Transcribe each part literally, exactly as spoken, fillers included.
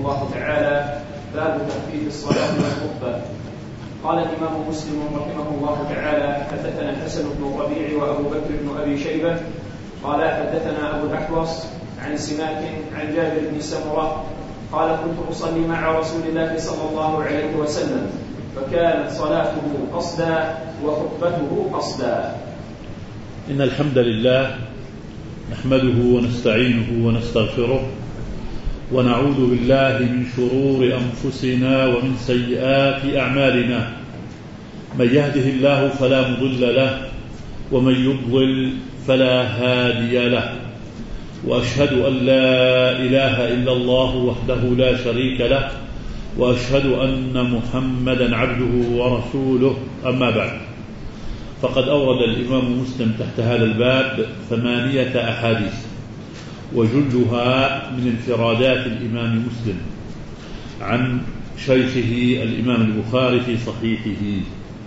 الله تعالى: باب تخفيف الصلاة والخطبة. قال الإمام مسلم رحمه الله تعالى: حدثنا حسن بن الربيع وأبو بكر بن أبي شيبة قال حدثنا أبو الأحوص عن سماك عن جابر بن سمرة قال: كنت أصلي مع رسول الله صلى الله عليه وسلم فكانت صلاته قصدا وخطبته قصدا. إن الحمد لله نحمده ونستعينه ونستغفره ونعوذ بالله من شرور أنفسنا ومن سيئات أعمالنا. من يهده الله فلا مضل له ومن يضلل فلا هادي له، وأشهد أن لا إله إلا الله وحده لا شريك له، وأشهد أن محمدا عبده ورسوله. أما بعد، فقد أورد الإمام مسلم تحت هذا الباب ثمانية أحاديث، وجلها من انفرادات الإمام مسلم عن شيخه الإمام البخاري في صحيحه.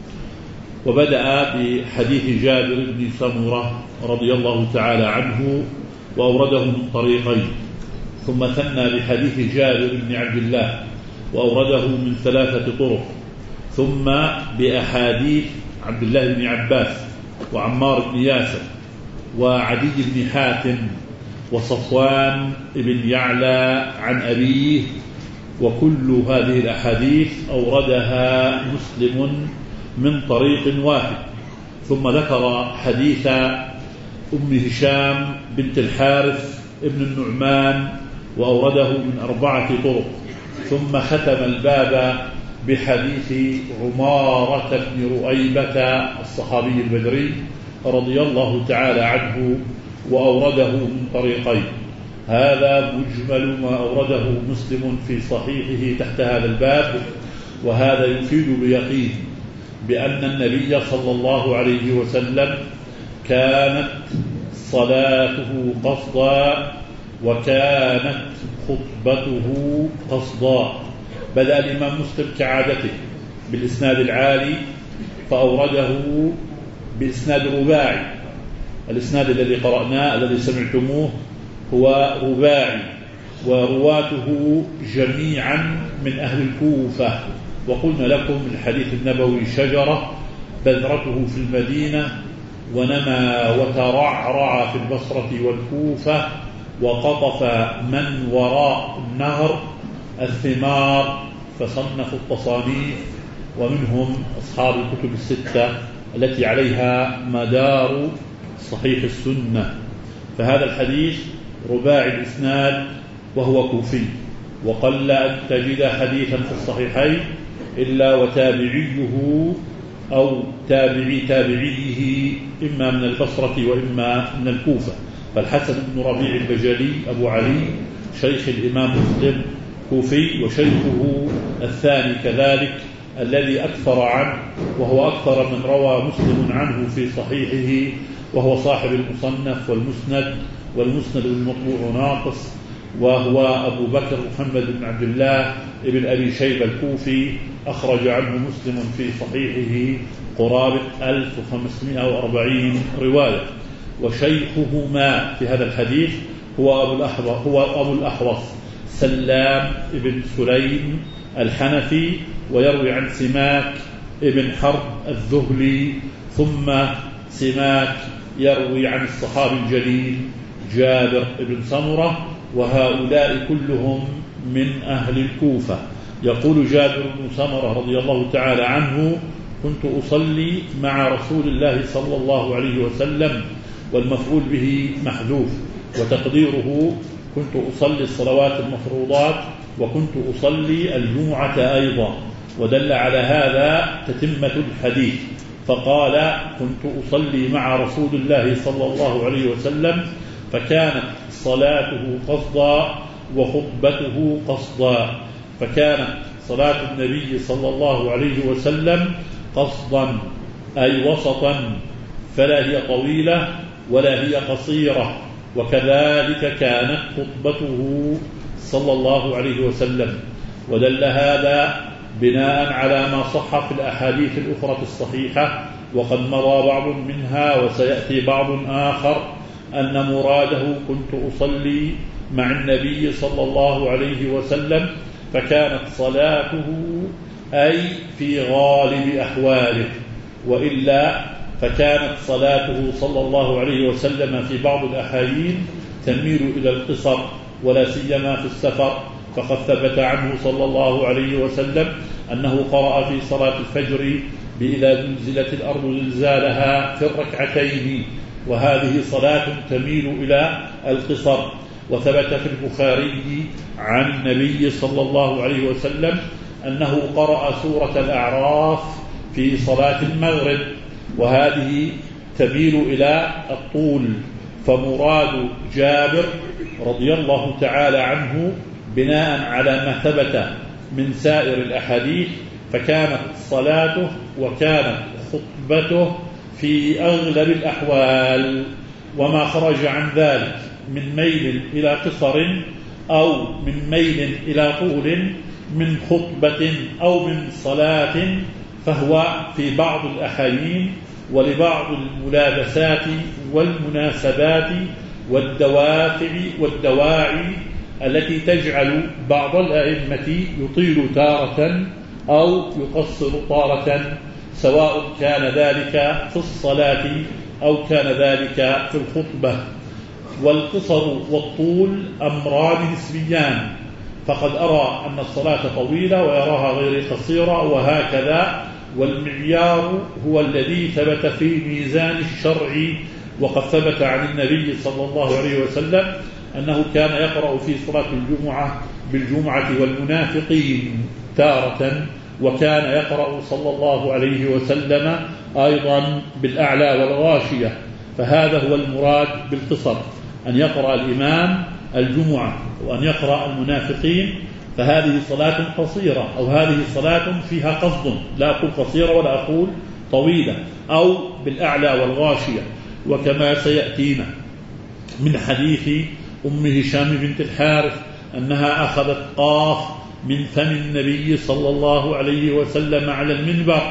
وبدأ بحديث جابر بن سمرة رضي الله تعالى عنه وأورده من طريقين، ثم ثنى بحديث جابر بن عبد الله وأورده من ثلاثة طرق، ثم بأحاديث عبد الله بن عباس وعمار بن ياسر وعدي بن حاتم وصفوان بن يعلى عن أبيه. وكل هذه الأحاديث أوردها مسلم من طريق واحد. ثم ذكر حديث أم هشام بنت الحارث ابن النعمان وأورده من أربعة طرق. ثم ختم الباب بحديث عمارة بن رؤيبة الصحابي البدري رضي الله تعالى عنه وأورده من طريقين. هذا مجمل ما أورده مسلم في صحيحه تحت هذا الباب، وهذا يفيد بيقين بأن النبي صلى الله عليه وسلم كانت صلاته قصدا وكانت خطبته قصدا. بدأ الإمام مسلم كعادته بالإسناد العالي فأورده بإسناد رباعي. الإسناد الذي قرأناه الذي سمعتموه هو رباعي، ورواته جميعا من أهل الكوفة. وقلنا لكم الحديث النبوي شجرة بذرته في المدينة ونمى وترعرع في البصرة والكوفة، وقطف من وراء النهر الثمار فصنفوا التصانيف، ومنهم أصحاب الكتب الستة التي عليها مدار صحيح السنة. فهذا الحديث رباعي الإسناد وهو كوفي، وقل أن تجد حديثا في الصحيحين إلا وتابعيه أو تابعي تابعيه إما من البصرة وإما من الكوفة. فالحسن بن ربيع البجلي أبو علي شيخ الإمام مسلم كوفي، وشيخه الثاني كذلك الذي أكثر عنه وهو أكثر من روى مسلم عنه في صحيحه، وهو صاحب المصنف والمسند، والمسند المطبوع ناقص، وهو أبو بكر محمد بن عبد الله بن أبي شيبة الكوفي. أخرج عنه مسلم في صحيحه قرابة ألف وخمسمائة وأربعين رواية. وشيخهما في هذا الحديث هو أبو الأحوص, هو أبو الأحوص سلام بن سليم الحنفي، ويروي عن سماك بن حرب الذهلي. ثم سماك يروي عن الصحابي الجليل جابر بن سمرة، وهؤلاء كلهم من أهل الكوفة. يقول جابر بن سمرة رضي الله تعالى عنه: كنت أصلي مع رسول الله صلى الله عليه وسلم، والمفعول به محذوف، وتقديره كنت أصلي الصلوات المفروضات وكنت أصلي الجمعة أيضا. ودل على هذا تتمة الحديث، فقال: كنت أصلي مع رسول الله صلى الله عليه وسلم فكانت صلاته قصدا وخطبته قصدا. فكانت صلاة النبي صلى الله عليه وسلم قصدا أي وسطا، فلا هي طويلة ولا هي قصيرة. وكذلك كانت خطبته صلى الله عليه وسلم. ودل هذا بناء على ما صح في الأحاديث الأخرى الصحيحة، وقد مضى بعض منها وسيأتي بعض آخر، أن مراده كنت أصلي مع النبي صلى الله عليه وسلم فكانت صلاته أي في غالب أحواله، وإلا فكانت صلاته صلى الله عليه وسلم في بعض الأحايين تميل إلى القصر، ولا سيما في السفر، فقد ثبت عنه صلى الله عليه وسلم أنه قرأ في صلاة الفجر بإذا زلزلت الأرض زلزالها في الركعتين، وهذه صلاة تميل إلى القصر. وثبت في البخاري عن النبي صلى الله عليه وسلم أنه قرأ سورة الأعراف في صلاة المغرب، وهذه تميل إلى الطول. فمراد جابر رضي الله تعالى عنه بناء على ما ثبت من سائر الأحاديث، فكانت صلاته وكانت خطبته في أغلب الأحوال، وما خرج عن ذلك من ميل إلى قصر أو من ميل إلى طول من خطبة أو من صلاة فهو في بعض الأحايين ولبعض الملابسات والمناسبات والدوافع والدواعي التي تجعل بعض الأئمة يطيل تارة أو يقصر طارة، سواء كان ذلك في الصلاة أو كان ذلك في الخطبة. والقصر والطول أمران نسبيان، فقد أرى أن الصلاة طويلة ويراها غير قصيرة وهكذا، والمعيار هو الذي ثبت في ميزان الشرع. وقد ثبت عن النبي صلى الله عليه وسلم أنه كان يقرأ في صلاة الجمعة بالجمعة والمنافقين تارة، وكان يقرأ صلى الله عليه وسلم أيضا بالأعلى والغاشية. فهذا هو المراد بالقصر، أن يقرأ الإمام الجمعة وأن يقرأ المنافقين، فهذه صلاة قصيرة، أو هذه صلاة فيها قصد، لا أقول قصيرة ولا أقول طويلة، أو بالأعلى والغاشية. وكما سيأتينا من حديث أم هشام بنت الحارث أنها أخذت قاف من فم النبي صلى الله عليه وسلم على المنبر.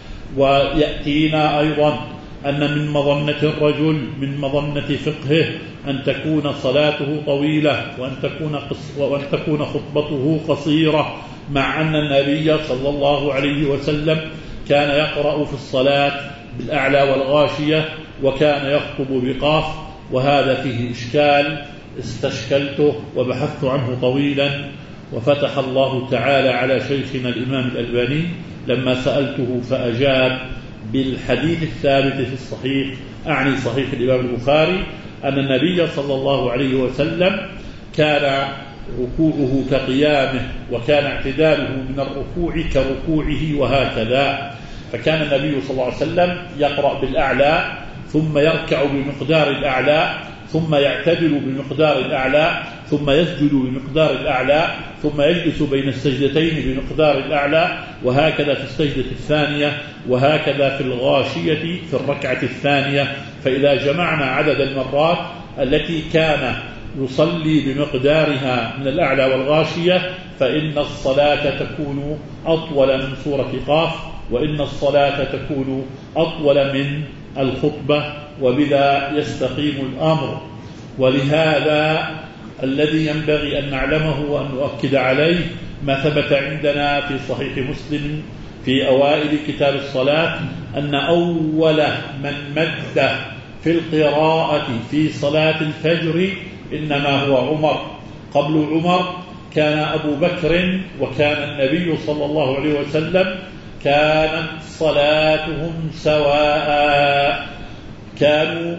ويأتينا أيضا أن من مظنة الرجل من مظنة فقهه أن تكون صلاته طويلة وأن تكون, وأن تكون خطبته قصيرة، مع أن النبي صلى الله عليه وسلم كان يقرأ في الصلاة بالأعلى والغاشية وكان يخطب بقاف. وهذا فيه إشكال استشكلته وبحثت عنه طويلا، وفتح الله تعالى على شيخنا الإمام الألباني لما سألته فأجاب بالحديث الثابت في الصحيح، أعني صحيح الإمام البخاري، أن النبي صلى الله عليه وسلم كان ركوعه كقيامه، وكان اعتداله من الركوع كركوعه وهكذا. فكان النبي صلى الله عليه وسلم يقرأ بالأعلى ثم يركع بمقدار الأعلى ثم يعتدل بمقدار الأعلى ثم يسجد بمقدار الأعلى ثم يجلس بين السجدتين بمقدار الأعلى، وهكذا في السجدة الثانية، وهكذا في الغاشية في الركعة الثانية. فإذا جمعنا عدد المرات التي كان يصلي بمقدارها من الأعلى والغاشية فإن الصلاة تكون أطول من سورة قاف، وإن الصلاة تكون أطول من الخطبة، وبذا يستقيم الأمر. ولهذا الذي ينبغي أن نعلمه وأن نؤكد عليه ما ثبت عندنا في صحيح مسلم في أوائل كتاب الصلاة أن أول من مد في القراءة في صلاة الفجر إنما هو عمر. قبل عمر كان أبو بكر، وكان النبي صلى الله عليه وسلم كانت صلاتهم سواء، كانوا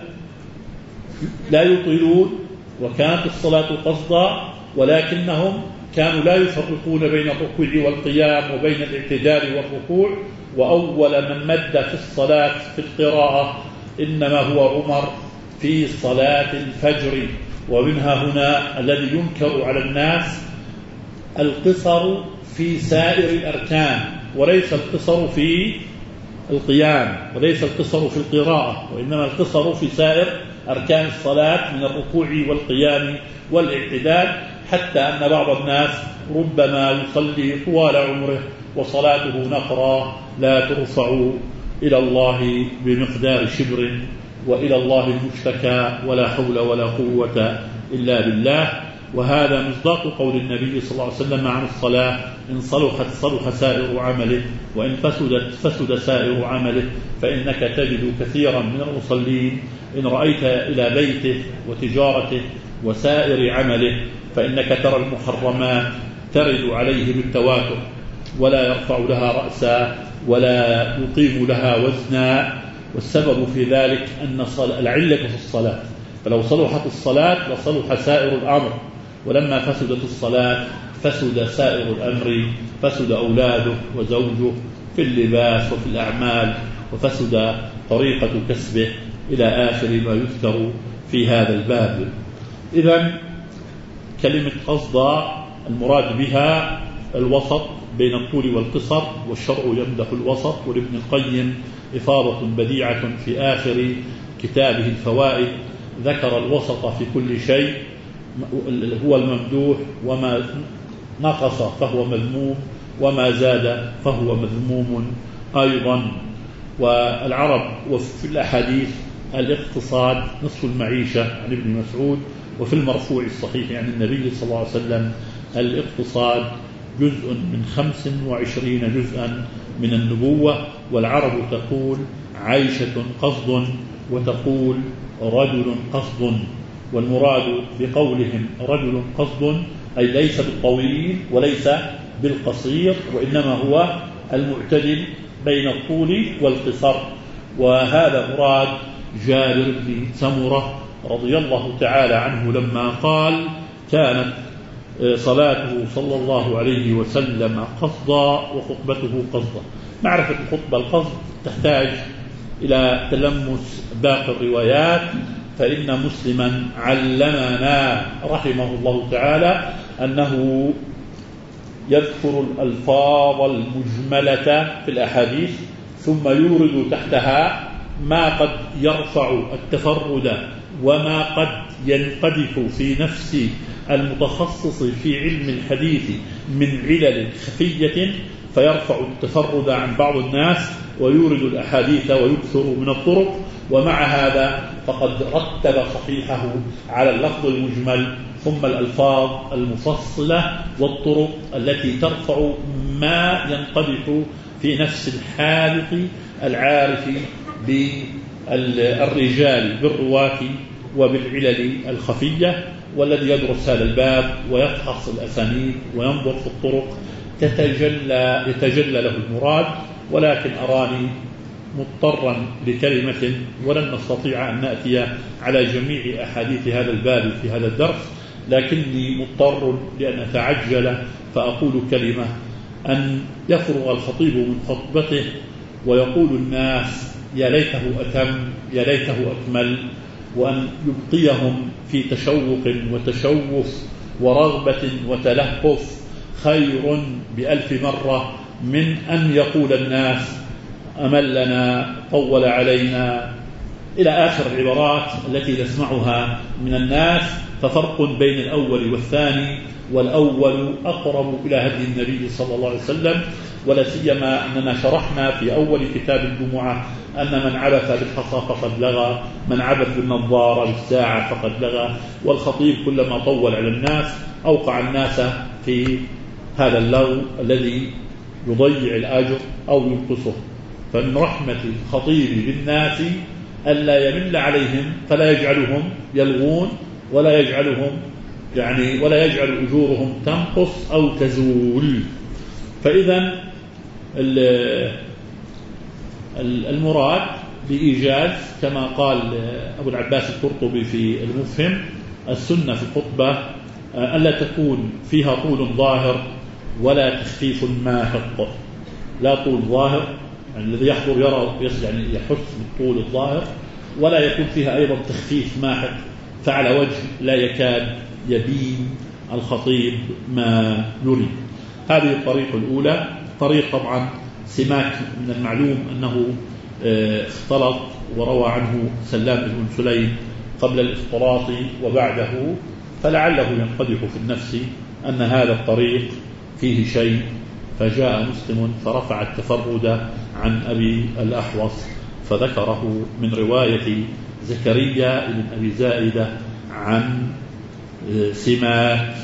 لا يطيلون وكانت الصلاة قصدا، ولكنهم كانوا لا يفرقون بين الركوع والقيام وبين الاعتدال والركوع. وأول من مد في الصلاة في القراءة إنما هو عمر في صلاة الفجر. ومنها هنا الذي ينكر على الناس القصر في سائر الأركان، وليس القصر في القيام، وليس القصر في القراءة، وإنما القصر في سائر أركان الصلاة من الركوع والقيام والاعتدال، حتى أن بعض الناس ربما يصلي طوال عمره وصلاته نقرة لا ترفع إلى الله بمقدار شبر، وإلى الله المشتكى، ولا حول ولا قوة إلا بالله. وهذا مصداق قول النبي صلى الله عليه وسلم عن الصلاة: إن صلحت صلح سائر عمله، وإن فسدت فسد سائر عمله. فإنك تجد كثيرا من المصلين إن رأيت إلى بيته وتجارته وسائر عمله فإنك ترى المحرمات ترد عليه بالتواتر، ولا يرفع لها رأسا ولا يقيم لها وزنا. والسبب في ذلك أن العلة في الصلاة، فلو صلحت الصلاة لصلح سائر الأمر، ولما فسدت الصلاة فسد سائر الأمر، فسد أولاده وزوجه في اللباس وفي الأعمال، وفسد طريقة كسبه إلى آخر ما يذكر في هذا الباب. إذن كلمة قصد المراد بها الوسط بين الطول والقصر، والشرع يمدح الوسط. ولابن القيم إفاضة بديعة في آخر كتابه الفوائد، ذكر الوسط في كل شيء هو الممدوح، وما نقص فهو مذموم، وما زاد فهو مذموم أيضا. والعرب وفي الأحاديث الاقتصاد نصف المعيشة عن ابن مسعود، وفي المرفوع الصحيح عن النبي صلى الله عليه وسلم الاقتصاد جزء من خمس وعشرين جزءا من النبوة. والعرب تقول عيشة قصد، وتقول رجل قصد. والمراد بقولهم رجل قصد أي ليس بالطويل وليس بالقصير، وإنما هو المعتدل بين الطول والقصر. وهذا مراد جابر بن سمرة رضي الله تعالى عنه لما قال: كانت صلاته صلى الله عليه وسلم قصدا وخطبته قصدا. معرفة الخطبة القصد تحتاج إلى تلمس باقي الروايات، فإن مسلما علمنا رحمه الله تعالى أنه يذكر الألفاظ المجملة في الأحاديث ثم يورد تحتها ما قد يرفع التفرد وما قد ينقدح في نفس المتخصص في علم الحديث من علل خفية فيرفع التفرد عن بعض الناس ويورد الأحاديث ويكثر من الطرق. ومع هذا فقد رتب صحيحه على اللفظ المجمل، ثم الألفاظ المفصلة والطرق التي ترفع ما ينقدح في نفس الحالق العارف بالرجال بالرواة وبالعلل الخفية، والذي يدرس هذا الباب ويفحص الأسانيد وينظر في الطرق تتجلى يتجلى له المراد. ولكن أراني مضطرا لكلمة، ولن نستطيع أن نأتي على جميع أحاديث هذا الباب في هذا الدرس، لكني مضطر لأن أتعجل فأقول كلمة: أن يفرغ الخطيب من خطبته ويقول الناس يا ليته أتم يا ليته أكمل، وأن يبقيهم في تشوق وتشوف ورغبة وتلهف خير بألف مرة من أن يقول الناس أملنا طول علينا إلى آخر العبارات التي نسمعها من الناس. ففرق بين الأول والثاني، والأول أقرب إلى هدي النبي صلى الله عليه وسلم، ولا سيما أننا شرحنا في أول كتاب الجمعة أن من عبث بالحصى فقد لغى، من عبث بالنظارة بالساعة فقد لغى. والخطيب كلما طول على الناس أوقع الناس في هذا اللغو الذي يضيع الأجر أو ينقصه. فمن رحمة الخطيب بالناس ألا يمل عليهم، فلا يجعلهم يلغون ولا يجعلهم يعني ولا يجعل أجورهم تنقص أو تزول. فإذا المراد بإيجاز كما قال أبو العباس القرطبي في المفهم: السنة في الخطبة ألا تكون فيها طول ظاهر ولا تخفيف ماحق. لا طول ظاهر يعني الذي يحضر يرى يعني يحس بالطول الظاهر، ولا يكون فيها أيضا تخفيف ماحق فعلى وجه لا يكاد يبين الخطيب ما يريد. هذه الطريقة الأولى. طريق طبعا سماك من المعلوم أنه اختلط وروى عنه سلام بن سليم قبل الاختلاط وبعده، فلعله ينقدح في النفس أن هذا الطريق فيه شيء، فجاء مسلم فرفع التفرد عن أبي الأحوص فذكره من رواية زكريا بن أبي زائدة عن سماك،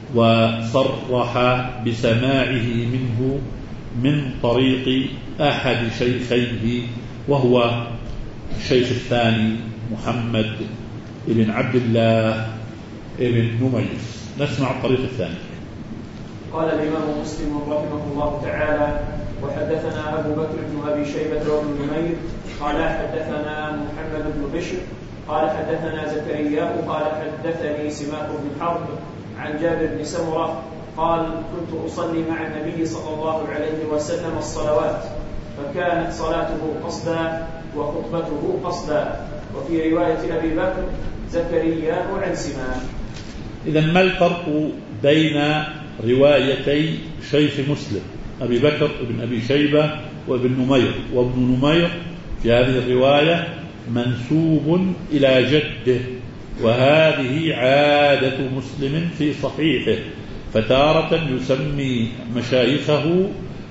وصرح بسماعه منه من طريق أحد شيخيه وهو الشيخ الثاني محمد بن عبد الله بن نميس. نسمع الطريق الثاني. قال الإمام مسلم رحمه الله تعالى: وحدثنا أبو بكر بن أبي شيبة وابن نمير قال حدثنا محمد بن بشر قال حدثنا زكريا قال حدثني سماك بن حرب عن جابر بن سمرة قال: كنت أصلي مع النبي صلى الله عليه وسلم الصلوات، فكانت صلاته قصدا وخطبته قصدا. وفي رواية أبي بكر: زكريا عن سماك. إذن ما الفرق بين روايتي شيخ مسلم أبي بكر بن أبي شيبة وابن نمير؟ وابن نمير في هذه الرواية منسوب إلى جده، وهذه عادة مسلم في صحيحه، فتارة يسمي مشايخه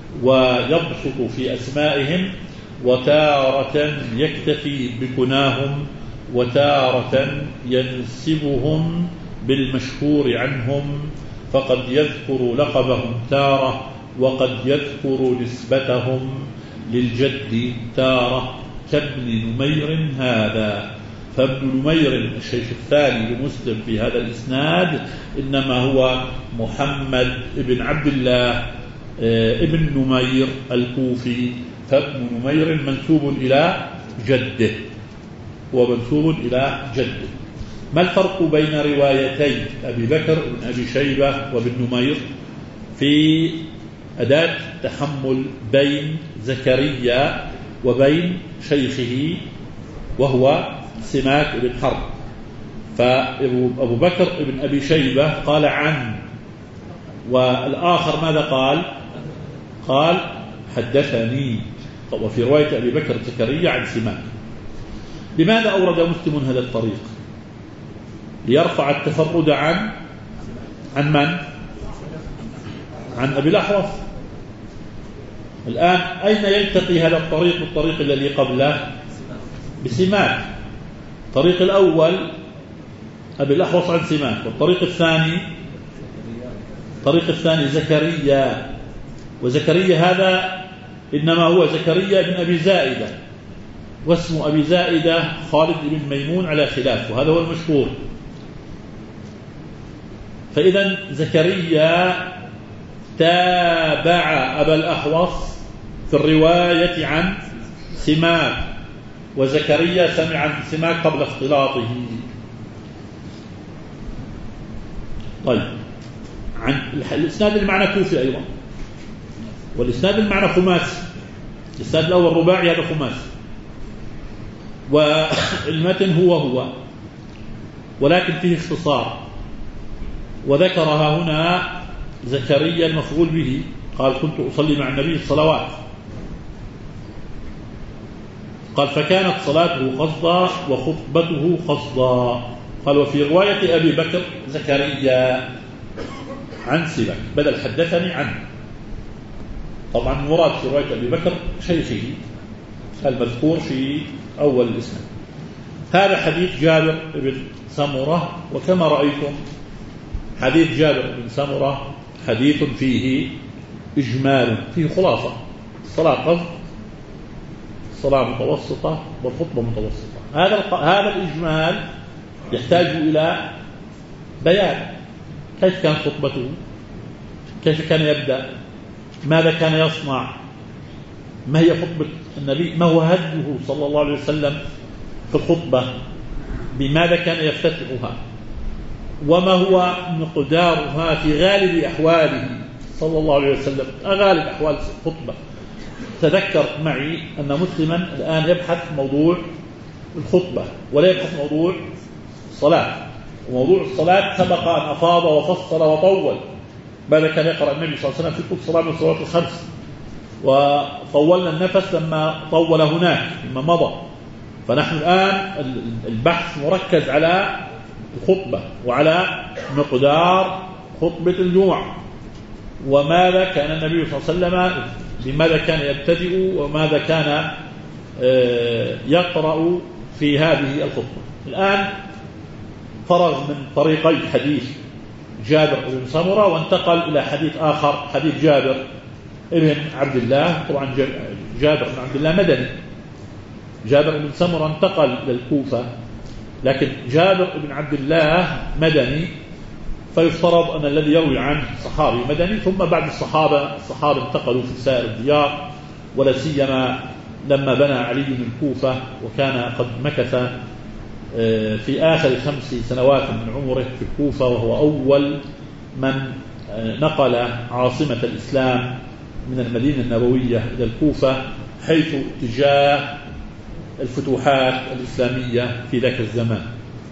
ويبسط في أسمائهم، وتارة يكتفي بكناهم، وتارة ينسبهم بالمشهور عنهم، فقد يذكر لقبهم تارة، وقد يذكر نسبتهم للجد تارة، كابن نمير هذا. فابن نمير الشيخ الثاني لمسلم في هذا الإسناد إنما هو محمد بن عبد الله ابن نمير الكوفي، فابن نمير منسوب إلى جده ومنسوب إلى جده. ما الفرق بين روايتي أبي بكر بن أبي شيبة وابن نمير في أداة التحمل بين زكريا وبين شيخه وهو سماك بن حرب؟ فأبو بكر بن أبي شيبة قال عن، والآخر ماذا قال؟ قال حدثني. وفي رواية أبي بكر زكريا عن سماك. لماذا أورد مسلم هذا الطريق؟ ليرفع التفرد عن عن من؟ عن أبي الأحوص. الآن أين يلتقي هذا الطريق بالطريق الذي قبله؟ بسماك. الطريق الأول أبي الأحوص عن سماك، والطريق الثاني الطريق الثاني زكريا. وزكريا هذا إنما هو زكريا بن أبي زائدة، واسم أبي زائدة خالد بن ميمون على خلاف، وهذا هو المشهور. فإذا زكريا تابع أبا الأحوص في الرواية عن سماك، وزكريا سمع عن سماك قبل اختلاطه. طيب، عن الإسناد المعنى كوفي أيضا، والإسناد المعنى خماسي. الإسناد الأول رباعي، هذا خماسي، والمتن هو هو ولكن فيه اختصار. وذكرها هنا زكريا المفعول به، قال كنت أصلي مع النبي الصلوات، قال فكانت صلاته قصدا وخطبته قصدا. قال وفي رواية أبي بكر زكريا عن سماك بدل حدثني عنه. طبعا مراد في رواية أبي بكر شيخه المذكور في أول الإسناد. هذا حديث جابر بن سمرة، وكما رأيتم حديث جابر بن سمرة حديث فيه إجمال، فيه خلاصة. الصلاة قصد، الصلاة متوسطة، والخطبة متوسطة. هذا هذا الإجمال يحتاج إلى بيان. كيف كان خطبته؟ كيف كان يبدأ؟ ماذا كان يصنع؟ ما هي خطبة النبي؟ ما هو هديه صلى الله عليه وسلم في الخطبة؟ بماذا كان يفتتحها؟ وما هو مقدارها في غالب أحواله صلى الله عليه وسلم؟ غالب أحوال الخطبة. تذكر معي أن مسلما الآن يبحث موضوع الخطبة ولا يبحث موضوع الصلاة. وموضوع الصلاة سبق أن أفاض وفصل وطول. ماذا كان يقرأ النبي صلى الله عليه وسلم في كل صلاة من الصلوات الخمس، وطولنا النفس لما طول هناك لما مضى. فنحن الآن البحث مركز على الخطبة وعلى مقدار خطبة الجمعة، وماذا كان النبي صلى الله عليه وسلم، بماذا كان يبتدئ، وماذا كان يقرأ في هذه الخطبة. الآن فرغ من طريقي حديث جابر بن سمرة وانتقل إلى حديث آخر، حديث جابر بن عبد الله. طبعا جابر بن عبد الله مدني، جابر بن سمرة انتقل للكوفة، لكن جابر بن عبد الله مدني، فيفترض أن الذي يروي عنه صحابي مدني. ثم بعد الصحابة الصحابة انتقلوا في سائر الديار، ولا سيما لما بنى علي الكوفة وكان قد مكث في آخر خمس سنوات من عمره في الكوفة، وهو أول من نقل عاصمة الإسلام من المدينة النبوية إلى الكوفة، حيث اتجاه الفتوحات الإسلامية في ذاك الزمان.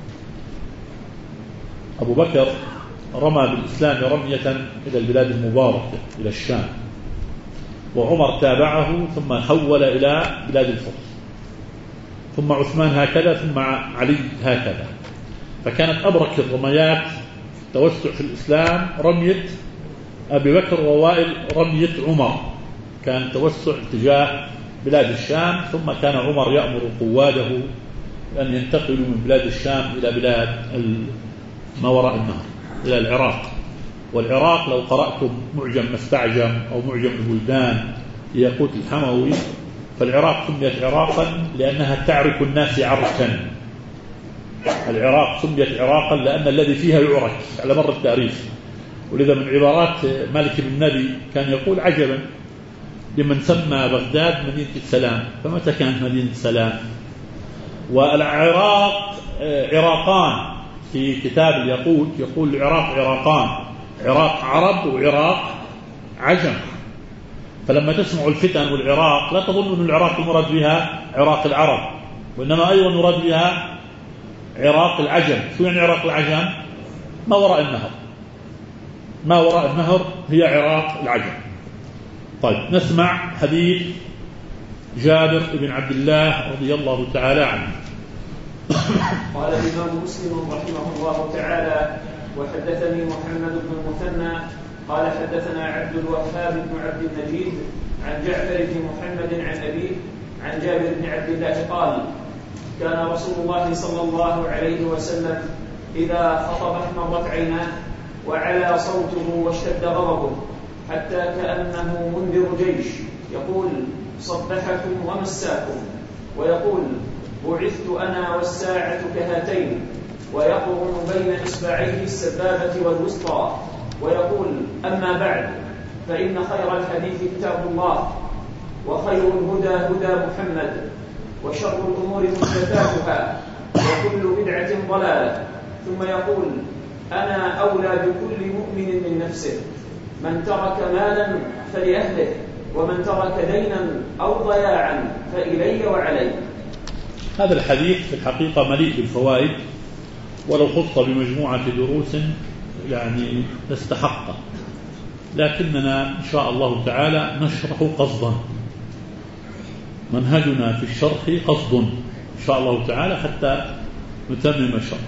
أبو بكر رمى بالإسلام رمية إلى البلاد المباركة إلى الشام، وعمر تابعه ثم حول إلى بلاد الفرس، ثم عثمان هكذا، ثم علي هكذا. فكانت أبرك الرميات توسع في الإسلام رمية أبي بكر، ووائل رمية عمر، كان توسع اتجاه بلاد الشام. ثم كان عمر يأمر قواده أن ينتقلوا من بلاد الشام إلى بلاد ما وراء النهر، إلى العراق. والعراق لو قرأتم معجم مستعجم أو معجم البلدان لياقوت الحموي، فالعراق سميت عراقا لأنها تعرك الناس عركا. العراق سميت عراقا لأن الذي فيها يعرك على مر التاريخ. ولذا من عبارات مالك بن نبي كان يقول: عجبا لمن سمى بغداد مدينة السلام، فمتى كانت مدينة السلام؟ والعراق عراقان، في كتاب الياقوت يقول العراق عراقان، عراق عرب وعراق عجم. فلما تسمعوا الفتن والعراق لا تظنوا أن العراق المراد بها عراق العرب، وإنما أيضا يراد بها عراق العجم. شو يعني عراق العجم؟ ما وراء النهر، ما وراء النهر هي عراق العجم. طيب نسمع حديث جابر بن عبد الله رضي الله تعالى عنه. قال الإمام مسلم رحمه الله تعالى: وحدثني محمد بن المثنى قال حدثنا عبد الوهاب بن عبد المجيد عن جعفر بن محمد عن أبيه عن جابر بن عبد الله قال: كان رسول الله صلى الله عليه وسلم إذا خطب احمرت عيناه وعلى صوته واشتد غضبه حتى كأنه منذر جيش، يقول: صبحكم ومساكم، ويقول: بعثت أنا والساعة كهاتين، ويقرن بين إصبعيه السبابة والوسطى، ويقول: أما بعد، فإن خير الحديث كتاب الله، وخير الهدى هدى محمد، وشر الأمور محدثاتها، وكل بدعة ضلالة. ثم يقول: أنا أولى بكل مؤمن من نفسه، من ترك مالا فلأهله، ومن ترك دينا أو ضياعا فإلي وعلي. هذا الحديث في الحقيقة مليء بالفوائد، ولو خص بمجموعة دروس يعني نستحقه، لكننا إن شاء الله تعالى نشرح قصدا. منهجنا في الشرح قصد إن شاء الله تعالى حتى نتمم الشرح.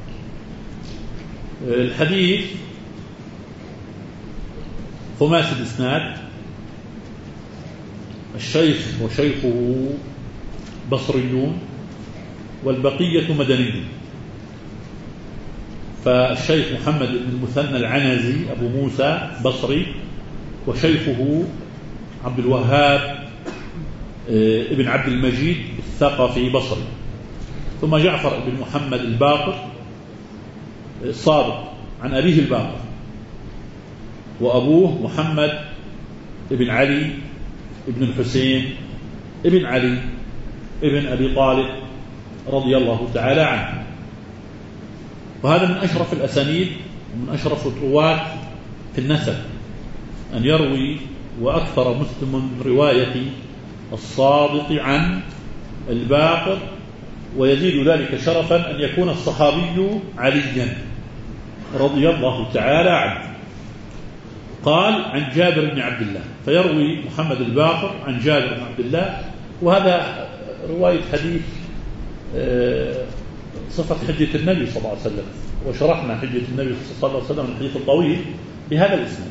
الحديث خماسي الإسناد، الشيخ وشيخه بصريون والبقية مدنيون. فالشيخ محمد بن المثنى العنزي أبو موسى بصري، وشيخه عبد الوهاب ابن عبد المجيد الثقفي بصري، ثم جعفر بن محمد الباقر الصادق عن أبيه الباقر، وأبوه محمد ابن علي ابن الحسين ابن علي ابن أبي طالب رضي الله تعالى عنه. وهذا من أشرف الأسانيد ومن أشرف الرواة في النسب، أن يروي وأكثر مسلم رواية الصادق عن الباقر، ويزيد ذلك شرفا أن يكون الصحابي عليا رضي الله تعالى عنه. قال عن جابر بن عبد الله، فيروي محمد الباقر عن جابر بن عبد الله. وهذا رواية حديث صفة حجة النبي صلى الله عليه وسلم، وشرحنا حجة النبي صلى الله عليه وسلم الحديث الطويل بهذا الاسم.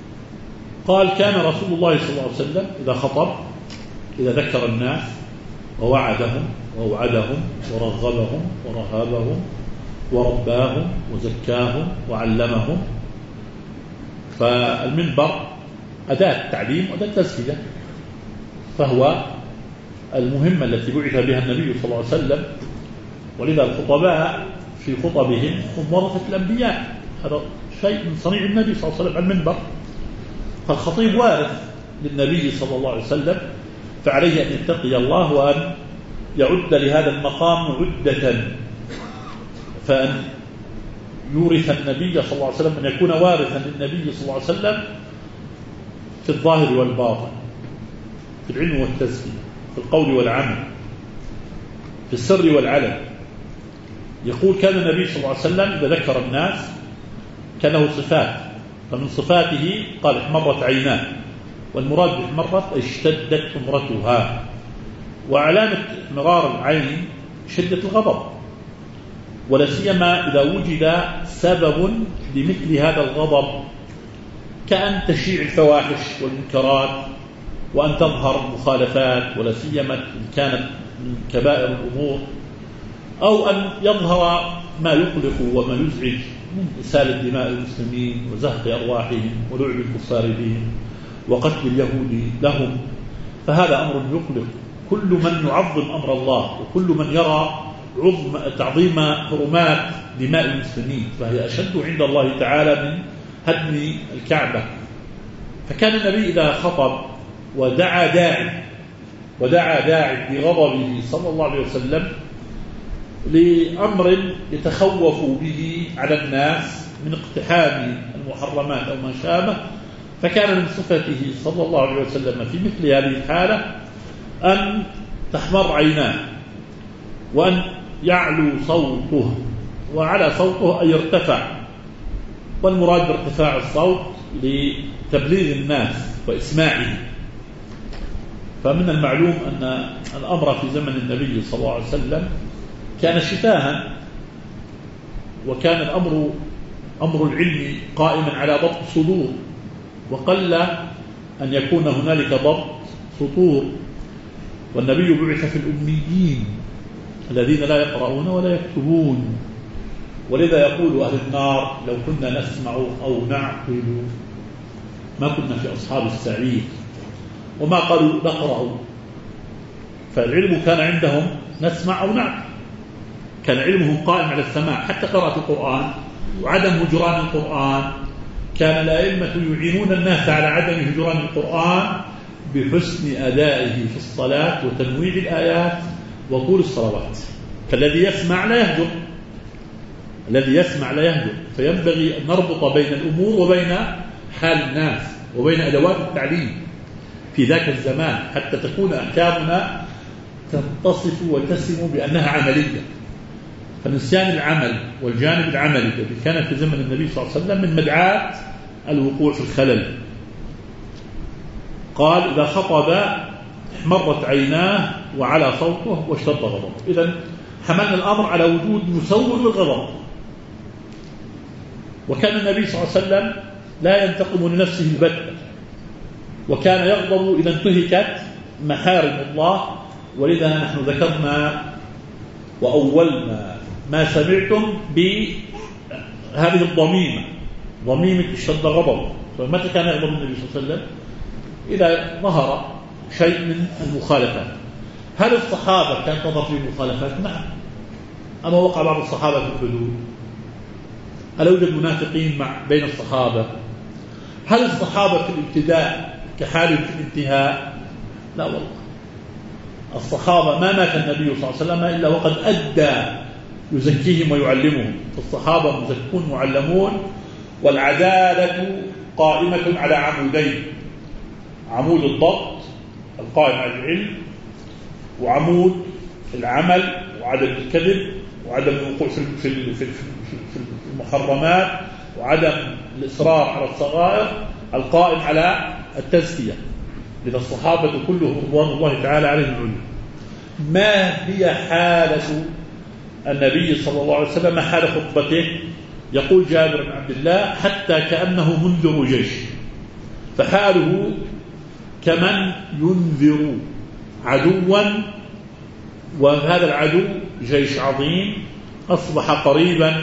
قال: كان رسول الله صلى الله عليه وسلم إذا خطب، إذا ذكر الناس، ووعدهم وأوعدهم ورغبهم ورهبهم ورباهم وزكاهم وعلمهم. فالمنبر أداة تعليم وأداة تزكية، فهو المهمة التي بعث بها النبي صلى الله عليه وسلم. ولذا الخطباء في خطبهم هم ورثة الأنبياء، هذا شيء من صنيع النبي صلى الله عليه وسلم على المنبر. فالخطيب وارث للنبي صلى الله عليه وسلم، فعليه أن يتقي الله وأن يعد لهذا المقام عدة، فأن يورث النبي صلى الله عليه وسلم، أن يكون وارثا للنبي صلى الله عليه وسلم في الظاهر والباطن، في العلم والتزكية، في القول والعمل، في السر والعلن. يقول كان النبي صلى الله عليه وسلم إذا ذكر الناس كان له صفات، فمن صفاته قال احمرت عيناه، والمراد باحمرت اشتدت حمرتها، وعلامة احمرار العين شدة الغضب، ولا سيما إذا وجد سبب لمثل هذا الغضب، كأن تشيع الفواحش والمنكرات، وأن تظهر المخالفات، ولا سيما إن كانت من كبائر الأمور، أو أن يظهر ما يقلق وما يزعج من إسالة دماء المسلمين وزهق أرواحهم ولعب الكفار بهم وقتل اليهود لهم. فهذا أمر يقلق كل من يعظم أمر الله، وكل من يرى عظم تعظيم حرمات دماء المسلمين، فهي أشد عند الله تعالى من هدم الكعبة. فكان النبي إذا خطب ودعا داعي ودعا داعي بغضبه صلى الله عليه وسلم لأمر يتخوف به على الناس من اقتحام المحرمات أو ما شابه، فكان من صفته صلى الله عليه وسلم في مثل هذه الحالة أن تحمر عيناه، وأن يعلو صوته، وعلى صوته أن يرتفع، والمراد بارتفاع الصوت لتبليغ الناس وإسماعه. فمن المعلوم أن الأمر في زمن النبي صلى الله عليه وسلم كان شفاها، وكان الأمر أمر العلم قائما على ضبط صدور، وقل أن يكون هنالك ضبط سطور. والنبي بعث في الأميين الذين لا يقرؤون ولا يكتبون، ولذا يقول أهل النار لو كنا نسمع أو نعقل ما كنا في أصحاب السعير، وما قالوا نقرأ. فالعلم كان عندهم نسمع أو نعقل، كان علمهم قائم على السماع حتى قراءة القرآن وعدم هجران القرآن. كان الأئمة يعينون الناس على عدم هجران القرآن بحسن أدائه في الصلاة وتنويع الآيات وطول الصلوات. فالذي يسمع لا يهجر، الذي يسمع لا يهجر. فينبغي أن نربط بين الأمور وبين حال الناس وبين أدوات التعليم في ذاك الزمان، حتى تكون أحكامنا تتصف وتسم بأنها عملية. فنسيان العمل والجانب العملي الذي كان في زمن النبي صلى الله عليه وسلم من مدعاة الوقوع في الخلل. قال إذا خطب احمرت عيناه وعلى صوته واشتد غضبه. إذن حملنا الأمر على وجود مسوغ للغضب. وكان النبي صلى الله عليه وسلم لا ينتقم لنفسه البتة، وكان يغضب إذا انتهكت محارم الله. ولذا نحن ذكرنا وأولنا ما سمعتم بهذه الضميمة، ضميمة اشتد غضبه. فمتى كان يغضب النبي صلى الله عليه وسلم؟ إذا ظهر شيء من المخالفات. هل الصحابة كانت تظهر في المخالفات؟ نعم. أما وقع بعض الصحابة في الحدود؟ هل يوجد منافقين مع بين الصحابة؟ هل الصحابة في الابتداء كحال في الانتهاء؟ لا والله. الصحابة ما مات النبي صلى الله عليه وسلم إلا وقد أدى يزكيهم ويعلمهم. الصحابة مزكون معلمون، والعدالة قائمة على عمودين: عمود الضبط القائم على العلم، وعمود العمل وعدم الكذب وعدم الوقوع في في المحرمات وعدم الإصرار على الصغائر القائم على التزكية. لذا الصحابة كلهم رضوان الله تعالى عليهم علم. ما هي حالة النبي صلى الله عليه وسلم حال خطبته؟ يقول جابر بن عبد الله: حتى كأنه منذر جيش. فحاله كمن ينذر عدوا وهذا العدو جيش عظيم أصبح قريبا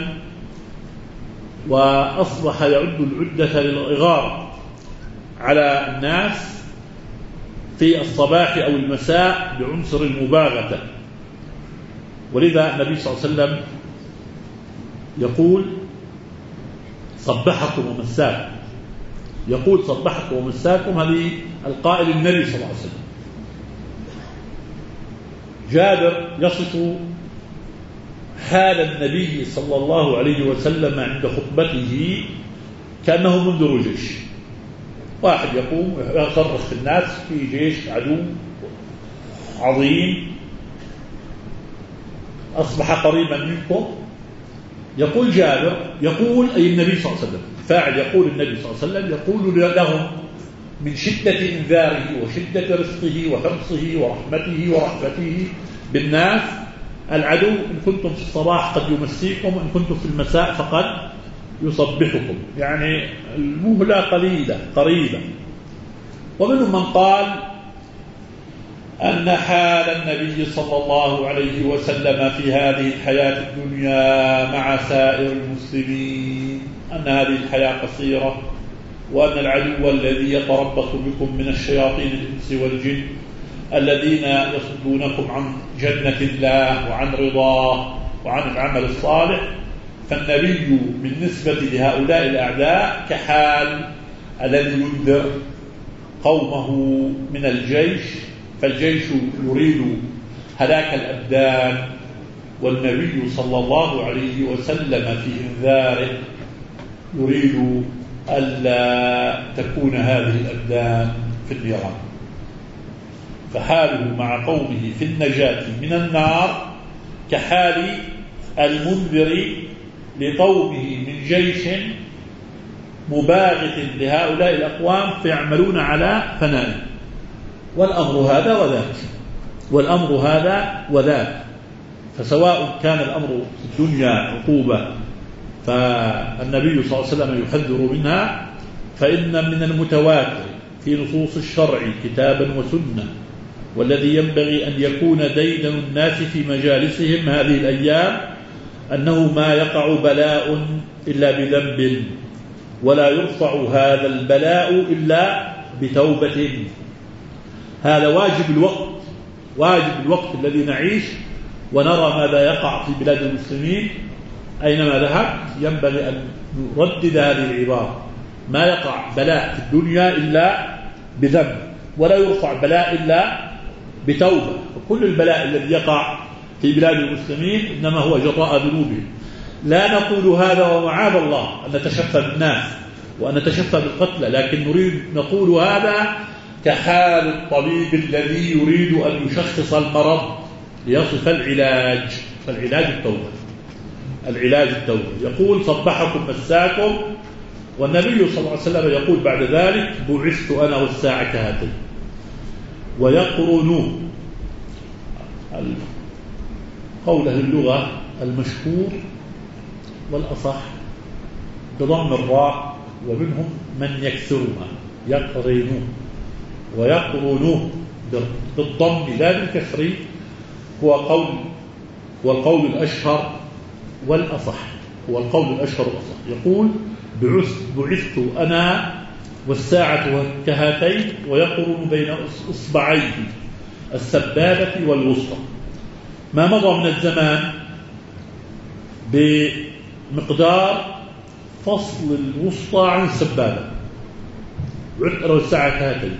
وأصبح يعد العدة للإغارة على الناس في الصباح أو المساء بعنصر المباغتة. ولذا النبي صلى الله عليه وسلم يقول صبحكم ومساكم، يقول صبحكم ومساكم، هذه القائل النبي صلى الله عليه وسلم. جابر يصف حال النبي صلى الله عليه وسلم عند خطبته كأنه منذر الجيش، واحد يقوم يصرخ في الناس في جيش عدو عظيم أصبح قريبا منكم. يقول جابر، يقول أي النبي صلى الله عليه وسلم، فاعل يقول النبي صلى الله عليه وسلم، يقول لهم من شدة إنذاره وشدة رفقه وحرصه ورحمته ورحمته بالناس: العدو إن كنتم في الصباح قد يمسيكم، وإن كنتم في المساء فقد يصبحكم، يعني المهلة قليلة قريبة. ومنهم من قال أن حال النبي صلى الله عليه وسلم في هذه الحياة الدنيا مع سائر المسلمين أن هذه الحياة قصيرة، وأن العدو الذي يتربص بكم من الشياطين الإنس والجن الذين يصدونكم عن جنة الله وعن رضاه وعن العمل الصالح، فالنبي بالنسبة لهؤلاء الأعداء كحال الذي ينذر قومه من الجيش، فالجيش يريد هلاك الأبدان، والنبي صلى الله عليه وسلم في إنذاره يريد ألا تكون هذه الأبدان في النيران. فحاله مع قومه في النجاة من النار كحال المنذر لقومه من جيش مباغت لهؤلاء الأقوام فيعملون على فنائه. والأمر هذا وذاك، والأمر هذا وذاك. فسواء كان الأمر في الدنيا عقوبة فالنبي صلى الله عليه وسلم يحذر منها، فإن من المتواتر في نصوص الشرع كتابا وسنة، والذي ينبغي أن يكون ديدن الناس في مجالسهم هذه الأيام أنه ما يقع بلاء إلا بذنب، ولا يرفع هذا البلاء إلا بتوبة. هذا واجب الوقت، واجب الوقت الذي نعيش ونرى ماذا يقع في بلاد المسلمين أينما ذهب. ينبغي أن نردد هذه العبارة: ما يقع بلاء في الدنيا إلا بذنب، ولا يرفع بلاء إلا بتوبة. وكل البلاء الذي يقع في بلاد المسلمين إنما هو جراء ذنوبهم. لا نقول هذا ومعاذ الله أن نتشفى بالناس وأن نتشفى بالقتلى، لكن نريد نقول هذا كحال الطبيب الذي يريد أن يشخص المرض ليصف العلاج، فالعلاج التوبة، العلاج التوبة. يقول صبحكم مساكم، والنبي صلى الله عليه وسلم يقول بعد ذلك: بعثت أنا والساعة كهاتين. ويقرنون قوله اللغة المشهور والأصح بضم الراء، ومنهم من يكسرها يقرنون، ويقرنون بالضم لا بالكسر، هو قول هو القول الأشهر والأصح، هو القول الأشهر والأصح. يقول: بعثت أنا والساعة كهاتين، ويقرن بين إصبعيه السبابة والوسطى. ما مضى من الزمان بمقدار فصل الوسطى عن السبابة، بعثت والساعة كهاتين.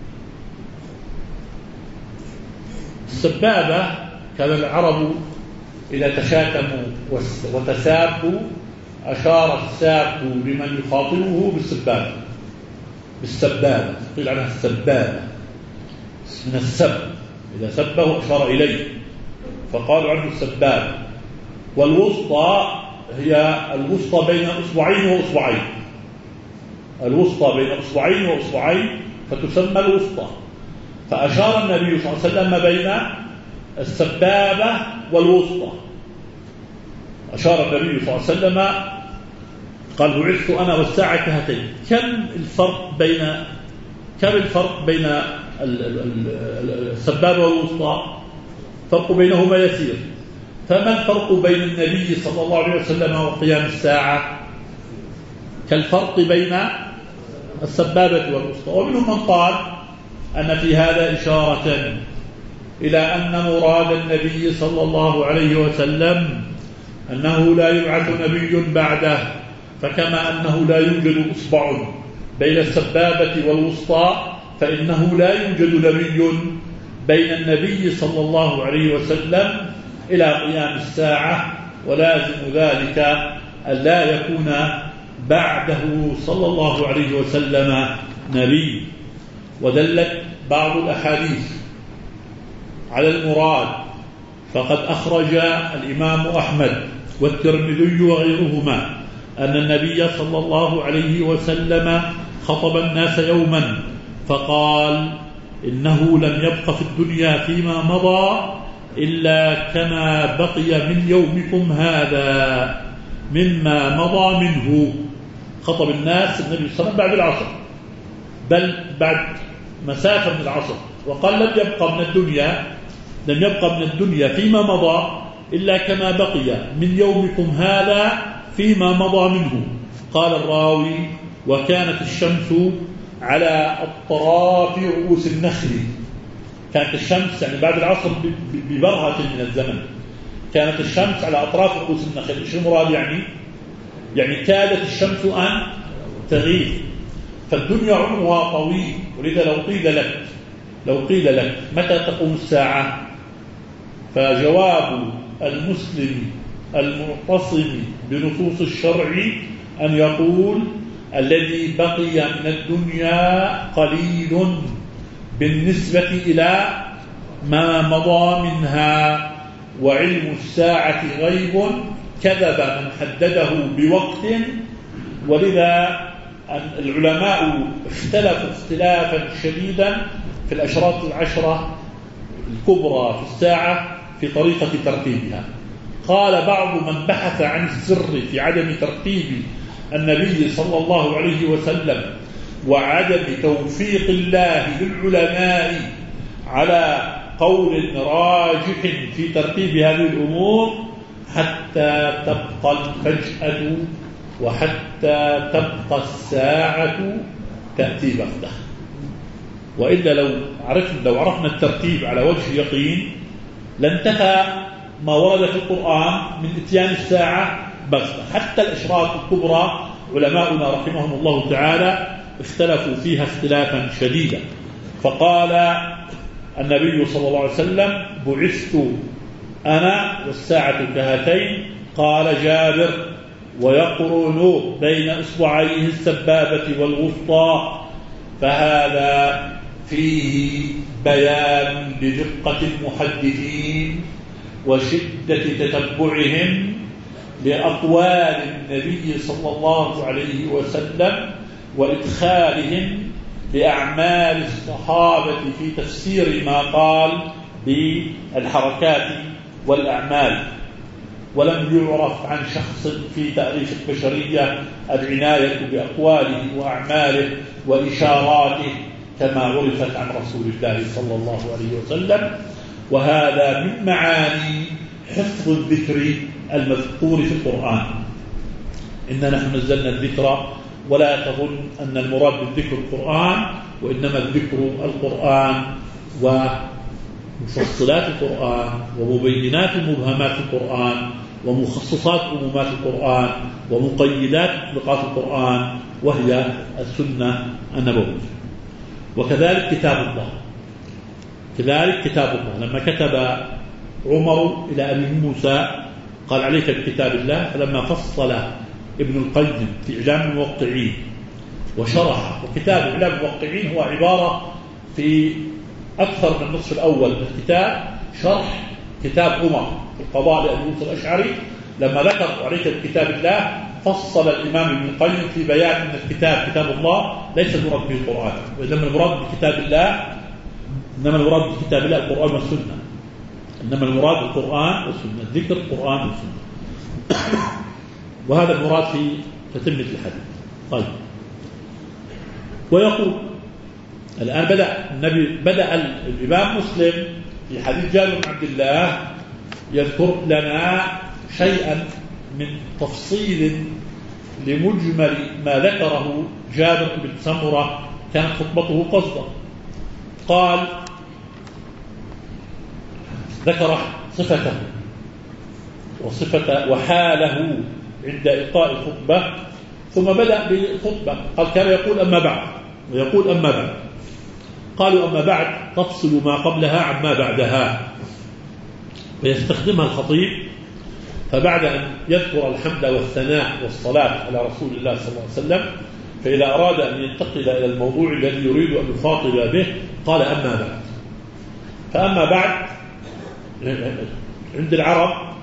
السبابة كان العرب إذا تشاتموا وتسابوا أشار الساب لمن يخاطبه بالسبابة، بالسبابة قيل عنها السبابة من السب، إذا سبه أشار إليه فقالوا عنه السبابة. والوسطى هي الوسطى بين أصبعين وأصبعين، الوسطى بين أصبعين وأصبعين فتسمى الوسطى. فأشار النبي صلى الله عليه وسلم بين السبابة والوسطى، أشار النبي صلى الله عليه وسلم قال: بعثت أنا والساعة كهاتين. كم الفرق بين كم الفرق بين السبابة والوسطى؟ الفرق بينهما يسير. فما الفرق بين النبي صلى الله عليه وسلم وقيام الساعة؟ كالفرق بين السبابة والوسطى. ومنهم من قال أن في هذا إشارة إلى أن مراد النبي صلى الله عليه وسلم أنه لا يبعث نبي بعده، فكما أنه لا يوجد إصبع بين السبابة والوسطى فإنه لا يوجد نبي بين النبي صلى الله عليه وسلم إلى قيام الساعة، ولازم ذلك أن لا يكون بعده صلى الله عليه وسلم نبي. ودلت بعض الأحاديث على المراد، فقد أخرج الإمام أحمد والترمذي وغيرهما أن النبي صلى الله عليه وسلم خطب الناس يوما فقال: إنه لم يبق في الدنيا فيما مضى إلا كما بقي من يومكم هذا مما مضى منه. خطب الناس النبي صلى الله عليه وسلم بعد العصر، بل بعد مسافة من العصر، وقال: لم يبقى من الدنيا لم يبقى من الدنيا فيما مضى إلا كما بقي من يومكم هذا فيما مضى منه. قال الراوي: وكانت الشمس على أطراف رؤوس النخل. كانت الشمس يعني بعد العصر ببرهة من الزمن، كانت الشمس على أطراف رؤوس النخل. إيش المراد يعني؟ يعني كادت الشمس أن تغيب. فالدنيا عمرها طويل، ولذا لو قيل لك لو قيل لك متى تقوم الساعة، فجواب المسلم المعتصم بنصوص الشرع أن يقول: الذي بقي من الدنيا قليل بالنسبة إلى ما مضى منها، وعلم الساعة غيب كذب من حدده بوقت. ولذا العلماء اختلفوا اختلافا شديدا في الأشراط العشرة الكبرى في الساعة في طريقة ترتيبها. قال بعض من بحث عن السر في عدم ترتيب النبي صلى الله عليه وسلم وعدم توفيق الله للعلماء على قول راجح في ترتيب هذه الأمور: حتى تبقى الفجأة وحتى تبقى الساعة تأتي بغتة. وإلا لو عرفنا لو عرفنا الترتيب على وجه يقين لانتهى ما ورد في القرآن من إتيان الساعة بغتة. حتى الإشراط الكبرى علماؤنا رحمهم الله تعالى اختلفوا فيها اختلافا شديدا. فقال النبي صلى الله عليه وسلم: بعثت أنا والساعة كهاتين. قال جابر: ويقرن بين إصبعيه السبابة والوسطى. فهذا فيه بيان لدقة المحدثين وشدة تتبعهم لأقوال النبي صلى الله عليه وسلم وإدخالهم لأعمال الصحابة في تفسير ما قال بالحركات والأعمال. ولم يعرف عن شخص في تاريخ البشرية العناية بأقواله وأعماله وإشاراته كما عرفت عن رسول الله صلى الله عليه وسلم. وهذا من معاني حفظ الذكر المذكور في القرآن. إننا نحن نزلنا الذكر، ولا تظن أن المراد بالذكر القرآن، وإنما الذكر القرآن ومفصلات القرآن ومبينات مبهمات القرآن ومخصصات عمومات القرآن ومقيدات مطلقات القرآن، وهي السنة النبوية. وكذلك كتاب الله كذلك كتاب الله لما كتب عمر إلى أبي موسى قال: عليك بكتاب الله. فلما فصل ابن القيم في إعلام الموقعين وشرح، وكتاب إعلام الموقعين هو عبارة في أكثر من النصف الأول من الكتاب شرح كتاب عمر في القضاء لأبي موسى الأشعري. لما ذكر عليك بكتاب الله فصل الإمام ابن القيم في بيان أن الكتاب كتاب الله ليس المراد به القرآن، وإنما المراد بكتاب الله إنما المراد بكتاب الله القرآن والسنة إنما المراد القرآن والسنة، الذكر القرآن والسنة. وهذا المراد في تتمة الحديث. طيب، ويقول الآن بدأ النبي بدأ الإمام مسلم في حديث جابر بن عبد الله يذكر لنا شيئا من تفصيل لمجمل ما ذكره جابر بن سمرة كانت خطبته قصدا. قال ذكر صفته وصفة وحاله عند إلقاء الخطبة، ثم بدأ بالخطبة. قال كان يقول أما بعد، ويقول أما بعد. قالوا أما بعد تفصل ما قبلها عما بعدها، ويستخدمها الخطيب. فبعد أن يذكر الحمد والثناء والصلاة على رسول الله صلى الله عليه وسلم، فإذا أراد أن ينتقل إلى الموضوع الذي يريد أن يخاطب به قال أما بعد. فأما بعد عند العرب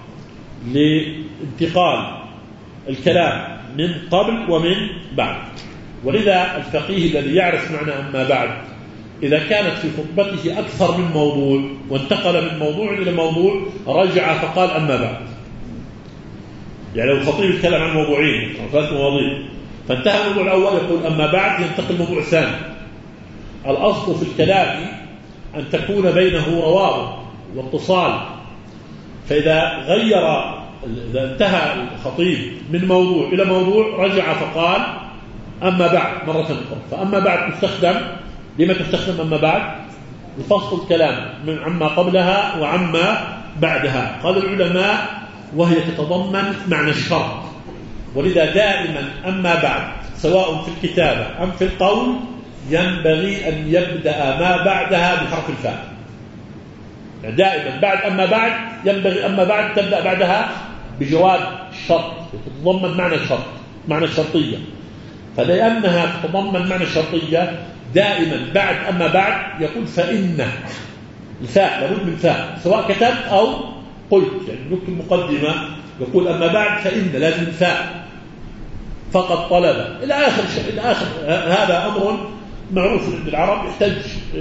لانتقال الكلام من قبل ومن بعد، ولذا الفقيه الذي يعرف معنى أما بعد إذا كانت في خطبته أكثر من موضوع وانتقل من موضوع إلى موضوع رجع فقال أما بعد. يعني لو الخطيب يتكلم عن موضوعين ثلاث مواضيع فانتهى الموضوع الأول يقول أما بعد، ينتقل الموضوع الثاني. الأصل في الكلام أن تكون بينه روابط واتصال، فإذا غير إذا انتهى الخطيب من موضوع إلى موضوع رجع فقال أما بعد مرة أخرى. فأما بعد تستخدم لما تستخدم أما بعد لفصل الكلام من عما قبلها وعما بعدها. قال العلماء وهي تتضمن معنى الشرط، ولذا دائما أما بعد سواء في الكتابة أم في القول ينبغي أن يبدأ ما بعدها بحرف الفاء. يعني دائما بعد أما بعد ينبغي أما بعد تبدأ بعدها بجواب الشرط، تتضمن معنى الشرط، معنى الشرطية. فلأنها تتضمن معنى الشرطية دائما بعد أما بعد يقول فإن الفاء لابد من فاء سواء كتبت أو قلت. يعني نكتب مقدمة يقول أما بعد فإن لازم فاء فقط طلب إلى آخر شيء إلى آخر. هذا أمر معروف عند العرب. يحتاج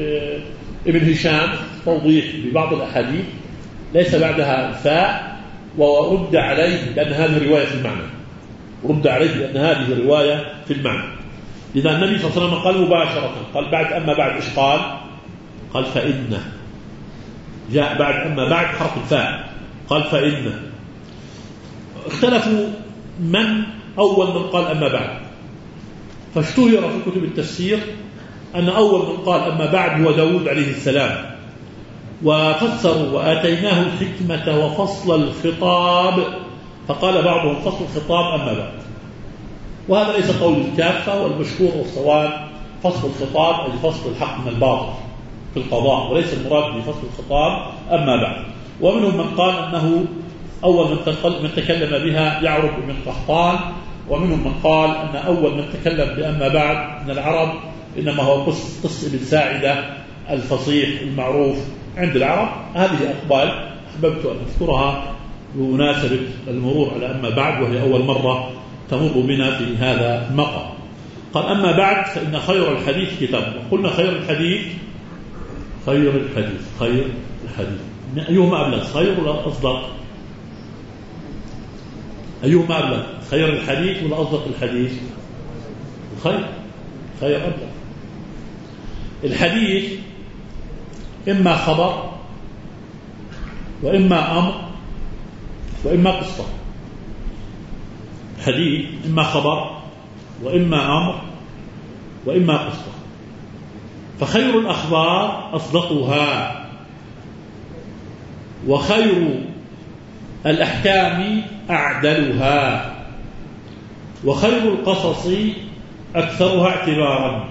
ابن هشام توضيح ببعض الأحاديث ليس بعدها فاء، ورد عليه لأن هذه رواية في المعنى، ورد عليه لأن هذه رواية في المعنى. إذا النبي صلى الله عليه وسلم قال مباشرة، قال بعد أما بعد إيش قال؟ قال فإن. جاء بعد أما بعد حرف الفاء قال فإن. اختلفوا من أول من قال أما بعد، فاشتهر في كتب التفسير أن أول من قال أما بعد هو داود عليه السلام، وفسروا وآتيناه الحكمة وفصل الخطاب، فقال بعضهم فصل الخطاب أما بعد. وهذا ليس قول الكافة، والمشهور والصواب فصل الخطاب أي فصل الحق من الباطل في القضاء، وليس المراد بفصل الخطاب أما بعد. ومنهم من قال أنه أول من تكلم بها يعرف بن قحطان، ومنهم من قال أن أول من تكلم بأما بعد من العرب إنما هو قس قس بن ساعدة الفصيح المعروف عند العرب. هذه أقبال أحببت أن أذكرها بمناسبة المرور على أما بعد، وهي أول مرة تمر بنا في هذا المقام. قال أما بعد فإن خير الحديث كتاب الله. قلنا خير الحديث خير الحديث خير الحديث أيهما أبلغ، خير ولا أصدق؟ أيهما أبلغ، خير الحديث ولا أصدق الحديث؟ خير خير أبلغ. الحديث إما خبر وإما أمر وإما قصة. حديث إما خبر وإما أمر وإما قصة. فخير الأخبار أصدقها، وخير الأحكام أعدلها، وخير القصص أكثرها اعتبارا.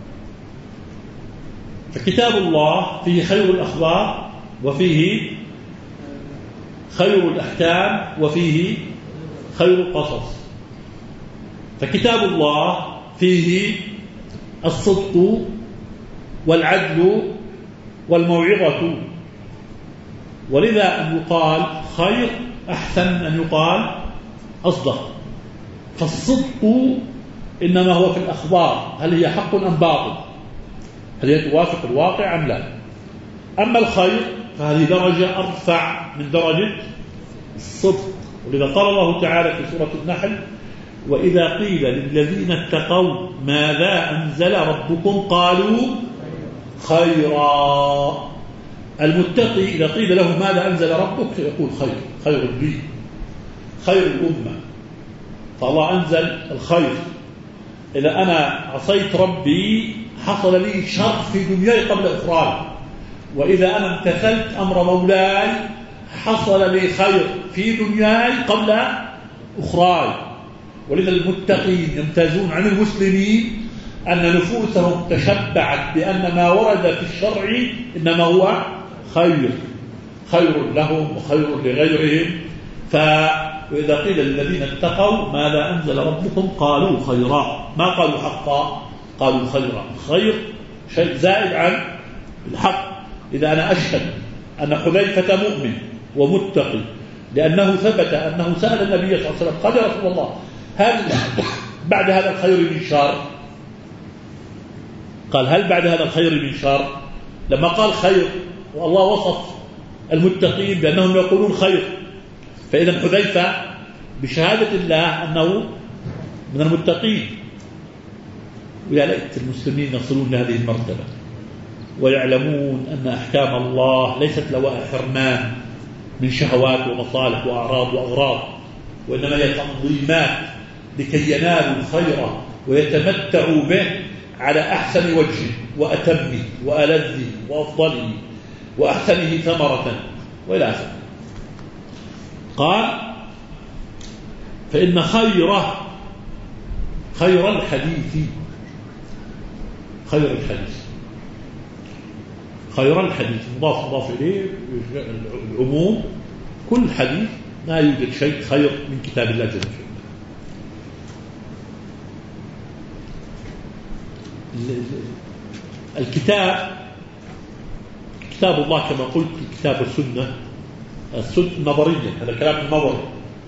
فكتاب الله فيه خير الأخبار وفيه خير الأحكام وفيه خير القصص. فكتاب الله فيه الصدق والعدل والموعظة، ولذا أن يقال خير أحسن أن يقال أصدق. فالصدق إنما هو في الأخبار، هل هي حق أم باطل، هل هي توافق الواقع أم لا. أما الخير فهذه درجة أرفع من درجة الصدق، ولذا قال الله تعالى في سورة النحل وإذا قيل للذين اتقوا ماذا أنزل ربكم قالوا خيرا. المتقي إذا قيل له ماذا أنزل ربك يقول خير، خير لي، خير الأمة. فالله أنزل الخير. إذا أنا عصيت ربي حصل لي شر في دنياي قبل أخراي، وإذا أنا امتثلت أمر مولاي حصل لي خير في دنياي قبل أخراي. ولذا المتقين يمتازون عن المسلمين أن نفوسهم تشبعت بأن ما ورد في الشرع إنما هو خير، خير لهم وخير لغيرهم. فإذا قيل للذين اتقوا ماذا أنزل ربكم قالوا خيرا، ما قالوا حقا، قالوا خيرا. خير شيء زائد عن الحق. إذا أنا أشهد أن حذيفة مؤمن ومتقي لأنه ثبت أنه سأل النبي صلى الله عليه وسلم قال يا رسول الله هل بعد هذا الخير من شر؟ قال هل بعد هذا الخير من شر؟ لما قال خير والله وصف المتقين بأنهم يقولون خير، فإذا حذيفة بشهادة الله أنه من المتقين. ويا ليت المسلمين يصلون لهذه المرتبة ويعلمون أن أحكام الله ليست لواء حرمان من شهوات ومصالح وأعراض وأغراض، وإنما هي تنظيمات لكي ينالوا الخير ويتمتعوا به على أحسن وجه وأتمه وألذه وأفضله وأحسنه ثمرة وإلى آخره. قال فإن خير خير الحديث خير الحديث خير الحديث مضاف مضاف إليه العموم، كل حديث لا يوجد شيء خير من كتاب الله جل وعلا. الكتاب كتاب الله كما قلت الكتاب والسنة، السنة النظرية هذا كلام النظري.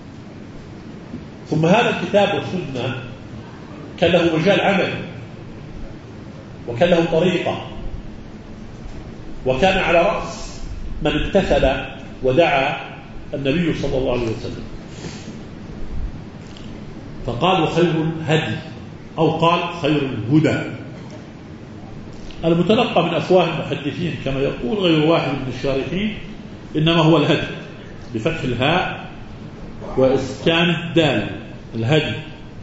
ثم هذا الكتاب والسنة كان له مجال عمل وكان له طريقة، وكان على رأس من امتثل ودعا النبي صلى الله عليه وسلم. فقال خير الهدي أو قال خير الهدى. المتلقى من أفواه المحدثين كما يقول غير واحد من الشارحين إنما هو الهدي بفتح الهاء وإسكان الدال، الهدي.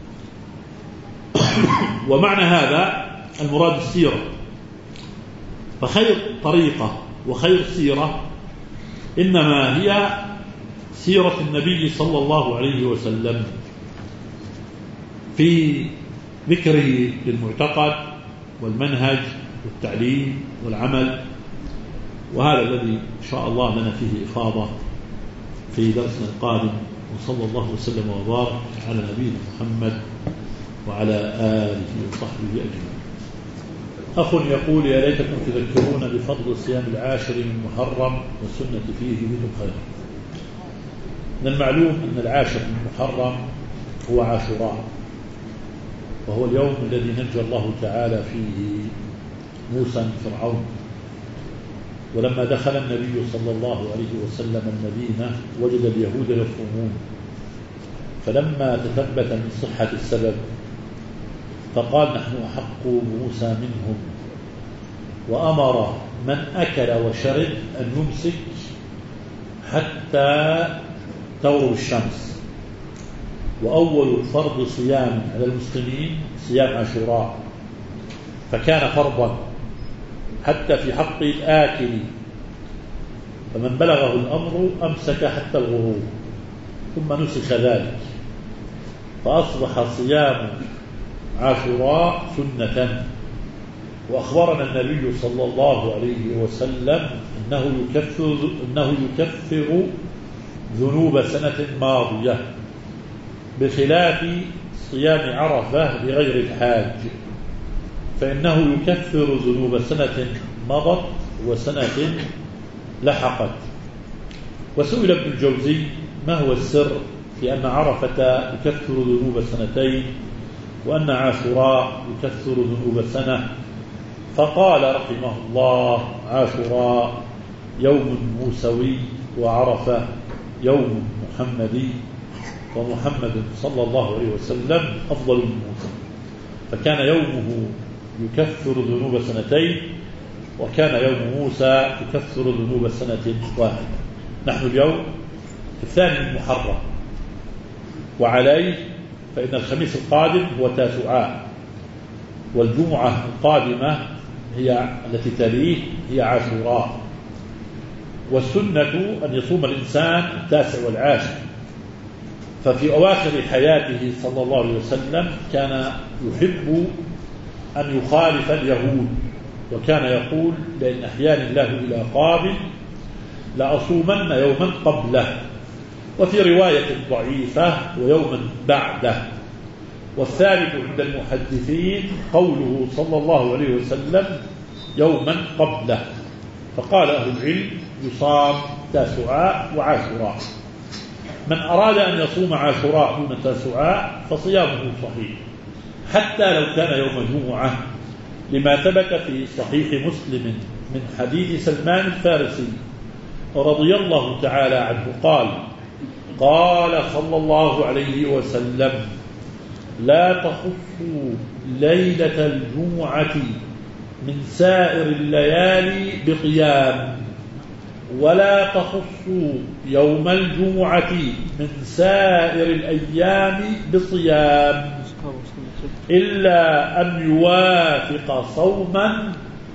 ومعنى هذا المراد السيرة. فخير طريقة وخير سيرة إنما هي سيرة النبي صلى الله عليه وسلم في ذكره للمعتقد والمنهج والتعليم والعمل. وهذا الذي إن شاء الله لنا فيه إفاضة في درسنا القادم. وصلى الله وسلم وبارك على نبينا محمد وعلى آله وصحبه أجمعين. أخ يقول يا ليتكم تذكرون بفضل صيام العاشر من محرم والسنة فيه بكم خيرا. من المعلوم أن العاشر من محرم هو عاشوراء، وهو اليوم الذي نجى الله تعالى فيه موسى من فرعون. ولما دخل النبي صلى الله عليه وسلم المدينة وجد اليهود يصومون، فلما تثبت من صحة السبب فقال نحن أحق بموسى منهم، وأمر من أكل وشرب أن يمسك حتى تغرب الشمس. وأول فرض صيام على المسلمين صيام عاشوراء، فكان فرضا حتى في حق الآكل، فمن بلغه الأمر أمسك حتى الغروب ثم نسخ ذلك، فأصبح صيام عاشوراء سنة. وأخبرنا النبي صلى الله عليه وسلم أنه يكفر, إنه يكفر ذنوب سنة ماضية بخلاف صيام عرفة لغير الحاج، فإنه يكفر ذنوب سنة مضت وسنة لحقت. وسئل ابن الجوزي ما هو السر في أن عرفة يكفر ذنوب سنتين وأن عاشوراء يكفر ذنوب سنة؟ فقال رحمه الله عاشوراء يوم موسوي وعرفة يوم محمدي، ومحمد صلى الله عليه وسلم أفضل من موسى، فكان يومه يكفر ذنوب سنتين وكان يوم موسى يكفر ذنوب سنة واحدة. نحن اليوم في الثاني من محرم، وعليه فإن الخميس القادم هو تاسوعاء، والجمعة القادمة هي التي تليه هي عاشوراء. والسنة أن يصوم الإنسان التاسع والعاشر. ففي أواخر حياته صلى الله عليه وسلم كان يحب أن يخالف اليهود، وكان يقول: لئن أحياني الله إلى قابل لأصومن يوما قبله، وفي رواية ضعيفة ويوما بعده. والثالث عند المحدثين قوله صلى الله عليه وسلم يوما قبله. فقال أهل العلم: يصام تاسوعاء وعاشوراء. من أراد أن يصوم عاشوراء دون تاسوعاء فصيامه صحيح، حتى لو كان يوم جمعة، لما ثبت في صحيح مسلم من حديث سلمان الفارسي رضي الله تعالى عنه قال: قال صلى الله عليه وسلم: لا تخصوا ليلة الجمعة من سائر الليالي بقيام، ولا تخصوا يوم الجمعة من سائر الأيام بصيام، إلا أن يوافق صوما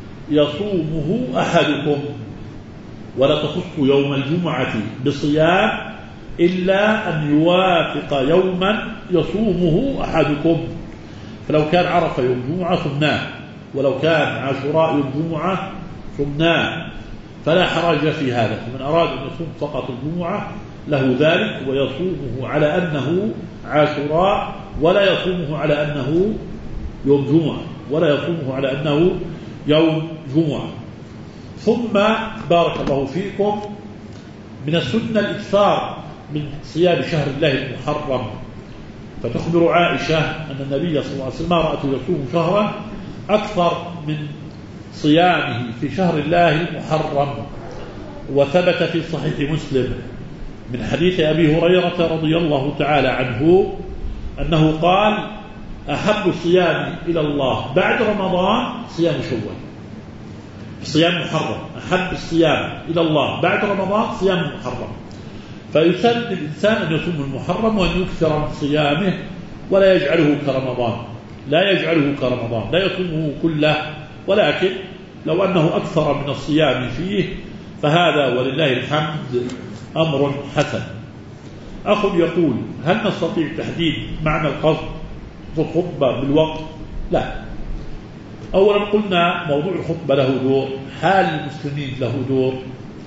يصومه أحدكم. ولا تخصوا يوم الجمعة بصيام إلا أن يوافق يوما يصومه أحدكم. فلو كان عرفة يوم جمعة صمناه، ولو كان عاشوراء يوم جمعة صمناه، فلا حرج في هذا. فمن أراد أن يصوم فقط الجمعة له ذلك، ويصومه على أنه عاشوراء، ولا يصومه على أنه يوم جمعة، ولا يصومه على أنه يوم جمعة. ثم بارك الله فيكم، من السنة الإكثار من صيام شهر الله المحرم. فتخبر عائشة أن النبي صلى الله عليه وسلم رأته يصوم شهرا أكثر من صيامه في شهر الله المحرم. وثبت في صحيح مسلم من حديث أبي هريرة رضي الله تعالى عنه أنه قال: أحب الصيام إلى الله بعد رمضان صيام شوال. صيام محرم أحب الصيام إلى الله بعد رمضان صيام محرم. فيسن الإنسان أن يصوم المحرم وأن يكثر من صيامه، ولا يجعله كرمضان، لا يجعله كرمضان، لا يصومه كله، ولكن لو أنه أكثر من الصيام فيه فهذا ولله الحمد أمر حسن. أخ يقول: هل نستطيع تحديد معنى القصد في الخطبة بالوقت؟ لا. أولا قلنا موضوع الخطبة له دور، حال المسلمين له دور،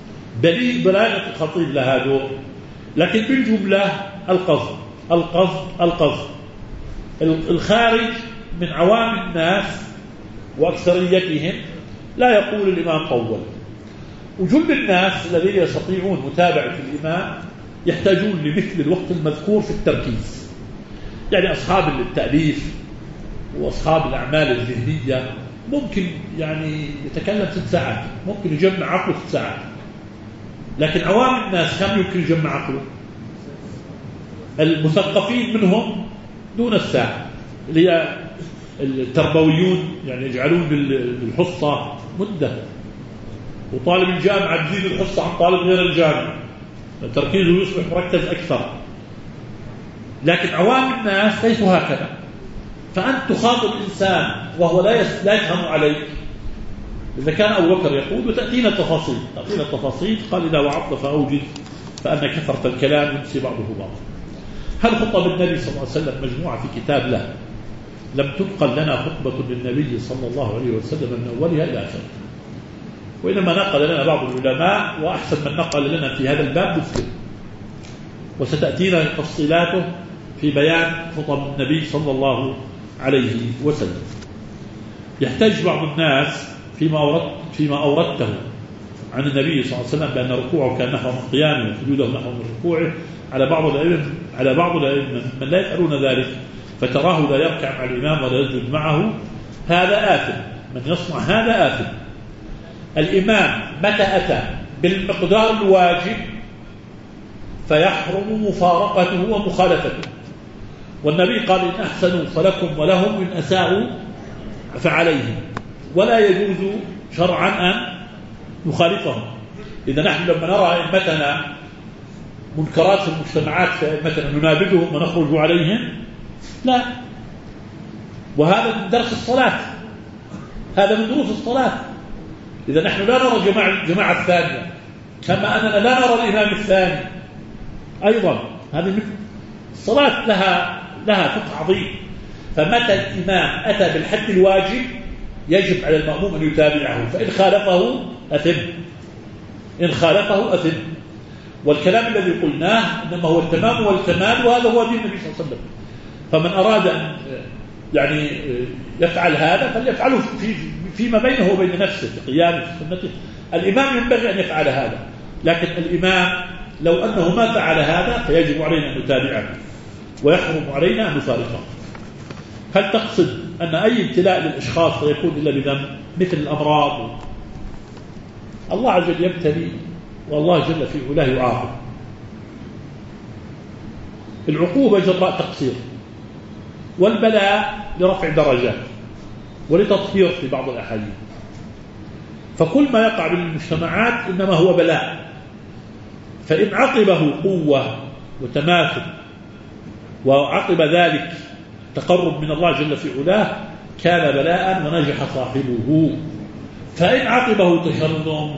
بلاغة الخطيب لها دور، لكن بالجملة القصد القصد القصد. الخارج من عوام الناس وأكثريتهم لا يقول الإمام طول، وجل الناس الذين يستطيعون متابعة الإمام يحتاجون لمثل الوقت المذكور في التركيز. يعني أصحاب التأليف وأصحاب الأعمال الذهنية ممكن يعني يتكلم ست ساعات، ممكن يجمع عقله ست ساعات، لكن عوام الناس كم يمكن يجمع عقله؟ المثقفين منهم دون الساعة، اللي هي التربويون يعني يجعلون بالحصة مدة، وطالب الجامعة تزيد الحصة عن طالب غير الجامعة، تركيزه يصبح مركز أكثر. لكن عوام الناس ليسوا هكذا. فأنت تخاطب إنسان وهو لا يفهم عليك. إذا كان أبو بكر يقول وتأتينا التفاصيل، تأتينا التفاصيل، قال: إذا وعظت فأوجز فأن كثرة الكلام ينسي بعضه بعضا. هل خطب النبي صلى الله عليه وسلم مجموعة في كتاب له؟ لم تنقل لنا خطبة للنبي صلى الله عليه وسلم من أولها إلى آخرها، وإنما نقل لنا بعض العلماء، وأحسن من نقل لنا في هذا الباب مسلم، وستأتينا تفصيلاته في بيان خطب النبي صلى الله عليه وسلم. يحتاج بعض الناس فيما أورد فيما أوردته عن النبي صلى الله عليه وسلم بأن ركوعه كان نحو من قيامه وسجوده نحو من ركوعه على بعض الأئمة على بعض الأئمة من لا يفعلون ذلك، فتراه لا يركع مع الإمام ولا يسجد معه، هذا آثم. من يصنع هذا آثم. الإمام متى أتى بالمقدار الواجب فيحرم مفارقته ومخالفته، والنبي قال: إن أحسنوا فلكم ولهم، وإن أساءوا فعليهم. ولا يجوز شرعا أن نخالفهم. إذا نحن لما نرى أئمتنا منكرات في المجتمعات في أئمتنا ننابذهم ونخرج عليهم؟ لا. وهذا من درس الصلاة، هذا من دروس الصلاة. إذا نحن لا نرى جماعة, جماعة الثانية كما أننا لا نرى الإمام الثاني أيضا. هذه من الصلاة لها لها فقه عظيم. فمتى الإمام أتى بالحد الواجب يجب على المأموم أن يتابعه، فإن خالفه أثم، إن خالفه أثم. والكلام الذي قلناه إنما هو التمام والكمال، وهذا هو دين النبي صلى الله عليه وسلم. فمن أراد أن يعني يفعل هذا فليفعله في فيما بينه وبين نفسه في قيامه في سنته. الإمام ينبغي أن يفعل هذا، لكن الإمام لو أنه ما فعل هذا فيجب علينا أن نتابعه ويحرم علينا أن نفارقه. هل تقصد أن أي ابتلاء للأشخاص سيكون إلا بذنب مثل الأمراض؟ الله عز وجل يبتلي والله جل في علاه يعاقب. العقوبة جراء تقصير، والبلاء لرفع درجات ولتطهير في بعض الأحاديث. فكل ما يقع بالمجتمعات إنما هو بلاء، فإن عقبه قوة وتماثل وعقب ذلك تقرب من الله جل في علاه كان بلاء ونجح صاحبه. فإن عقبه تشرذم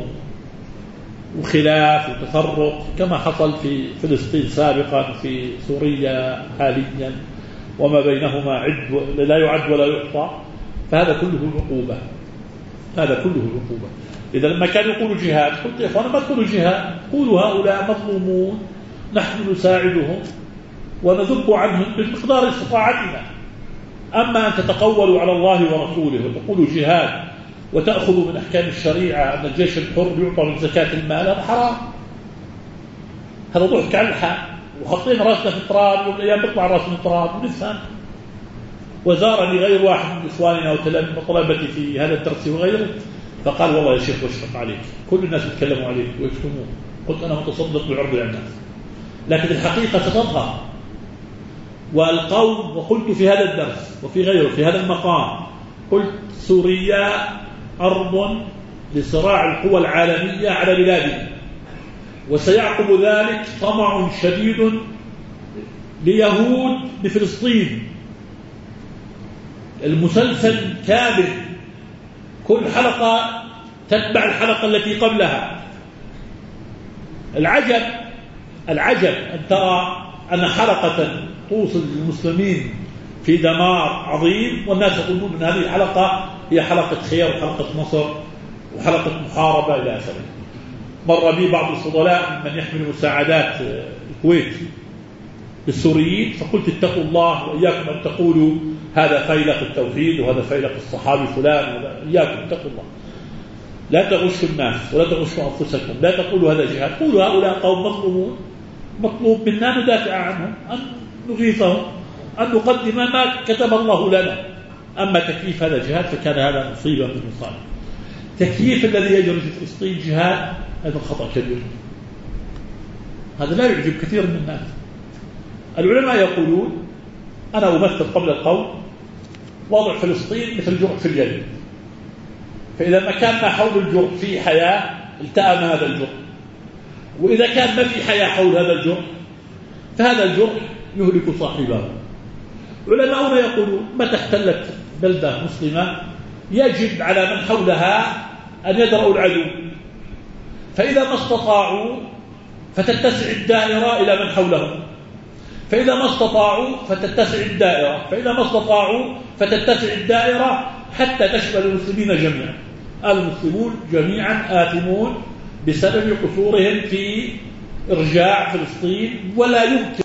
وخلاف وتفرق كما حصل في فلسطين سابقا في سوريا حاليا وما بينهما عد لا يعد ولا يحصى، فهذا كله عقوبة، هذا كله عقوبة. إذا لما كانوا يقولوا جهاد قلت يا إخوانا ما تقولوا جهاد، قولوا هؤلاء مظلومون نحن نساعدهم ونذب عنهم بمقدار استطاعتنا. أما أن تتقولوا على الله ورسوله وتقولوا جهاد وتأخذوا من أحكام الشريعة أن الجيش الحر يعطى من زكاة المال، هذا حرام، هذا ضحك على الحق وخطين راسنا في التراب، يوم الأيام بيطلع راسنا في التراب ونفهم. وزارني غير واحد من إخواننا وطلبتي في هذا الدرس وغيره فقال والله يا شيخ واشفق عليك، كل الناس يتكلموا عليك ويشتمون. قلت أنا متصدق بعرض الناس، لكن الحقيقة ستظهر. والقوم، وقلت في هذا الدرس وفي غيره في هذا المقام، قلت سوريا أرض لصراع القوى العالمية على بلادنا، وسيعقب ذلك طمع شديد ليهود بفلسطين، المسلسل كامل، كل حلقة تتبع الحلقة التي قبلها. العجب العجب أن ترى أن حلقة توصل للمسلمين في دمار عظيم والناس يقولون أن هذه الحلقة هي حلقة خير وحلقة نصر وحلقة محاربة إلى آخره. مر بي بعض الفضلاء من يحمل مساعدات الكويت للسوريين فقلت اتقوا الله وإياكم أن تقولوا هذا فيلق التوحيد وهذا فيلق الصحابي فلان، إياكم اتقوا الله، لا تغشوا الناس ولا تغشوا أنفسكم، لا تقولوا هذا جهاد، قولوا هؤلاء قوم مظلومون مطلوب منا ندافع عنهم، أن نغيثهم، أن نقدم ما كتب الله لنا. أما تكييف هذا جهاد فكان هذا مصيبة من المصائب. تكييف الذي يجري في فلسطين جهاد هذا خطأ كبير، هذا لا يعجب كثير من الناس. العلماء يقولون أنا أمثل قبل القول وضع فلسطين مثل جرح في اليد، فإذا ما كان ما حول الجرح فيه حياة التأم هذا الجرح، وإذا كان ما في حياة حول هذا الجرح فهذا الجرح يهلك صاحبه. علماؤنا يقولون متى احتلت بلدة مسلمة يجب على من حولها أن يدرأوا العدو، فإذا ما استطاعوا فتتسع الدائرة إلى من حولهم، فإذا ما استطاعوا فتتسع الدائرة، فإذا ما استطاعوا فتتسع الدائرة حتى تشمل المسلمين جميعا. المسلمون جميعا آثمون بسبب قصورهم في إرجاع فلسطين، ولا يمكن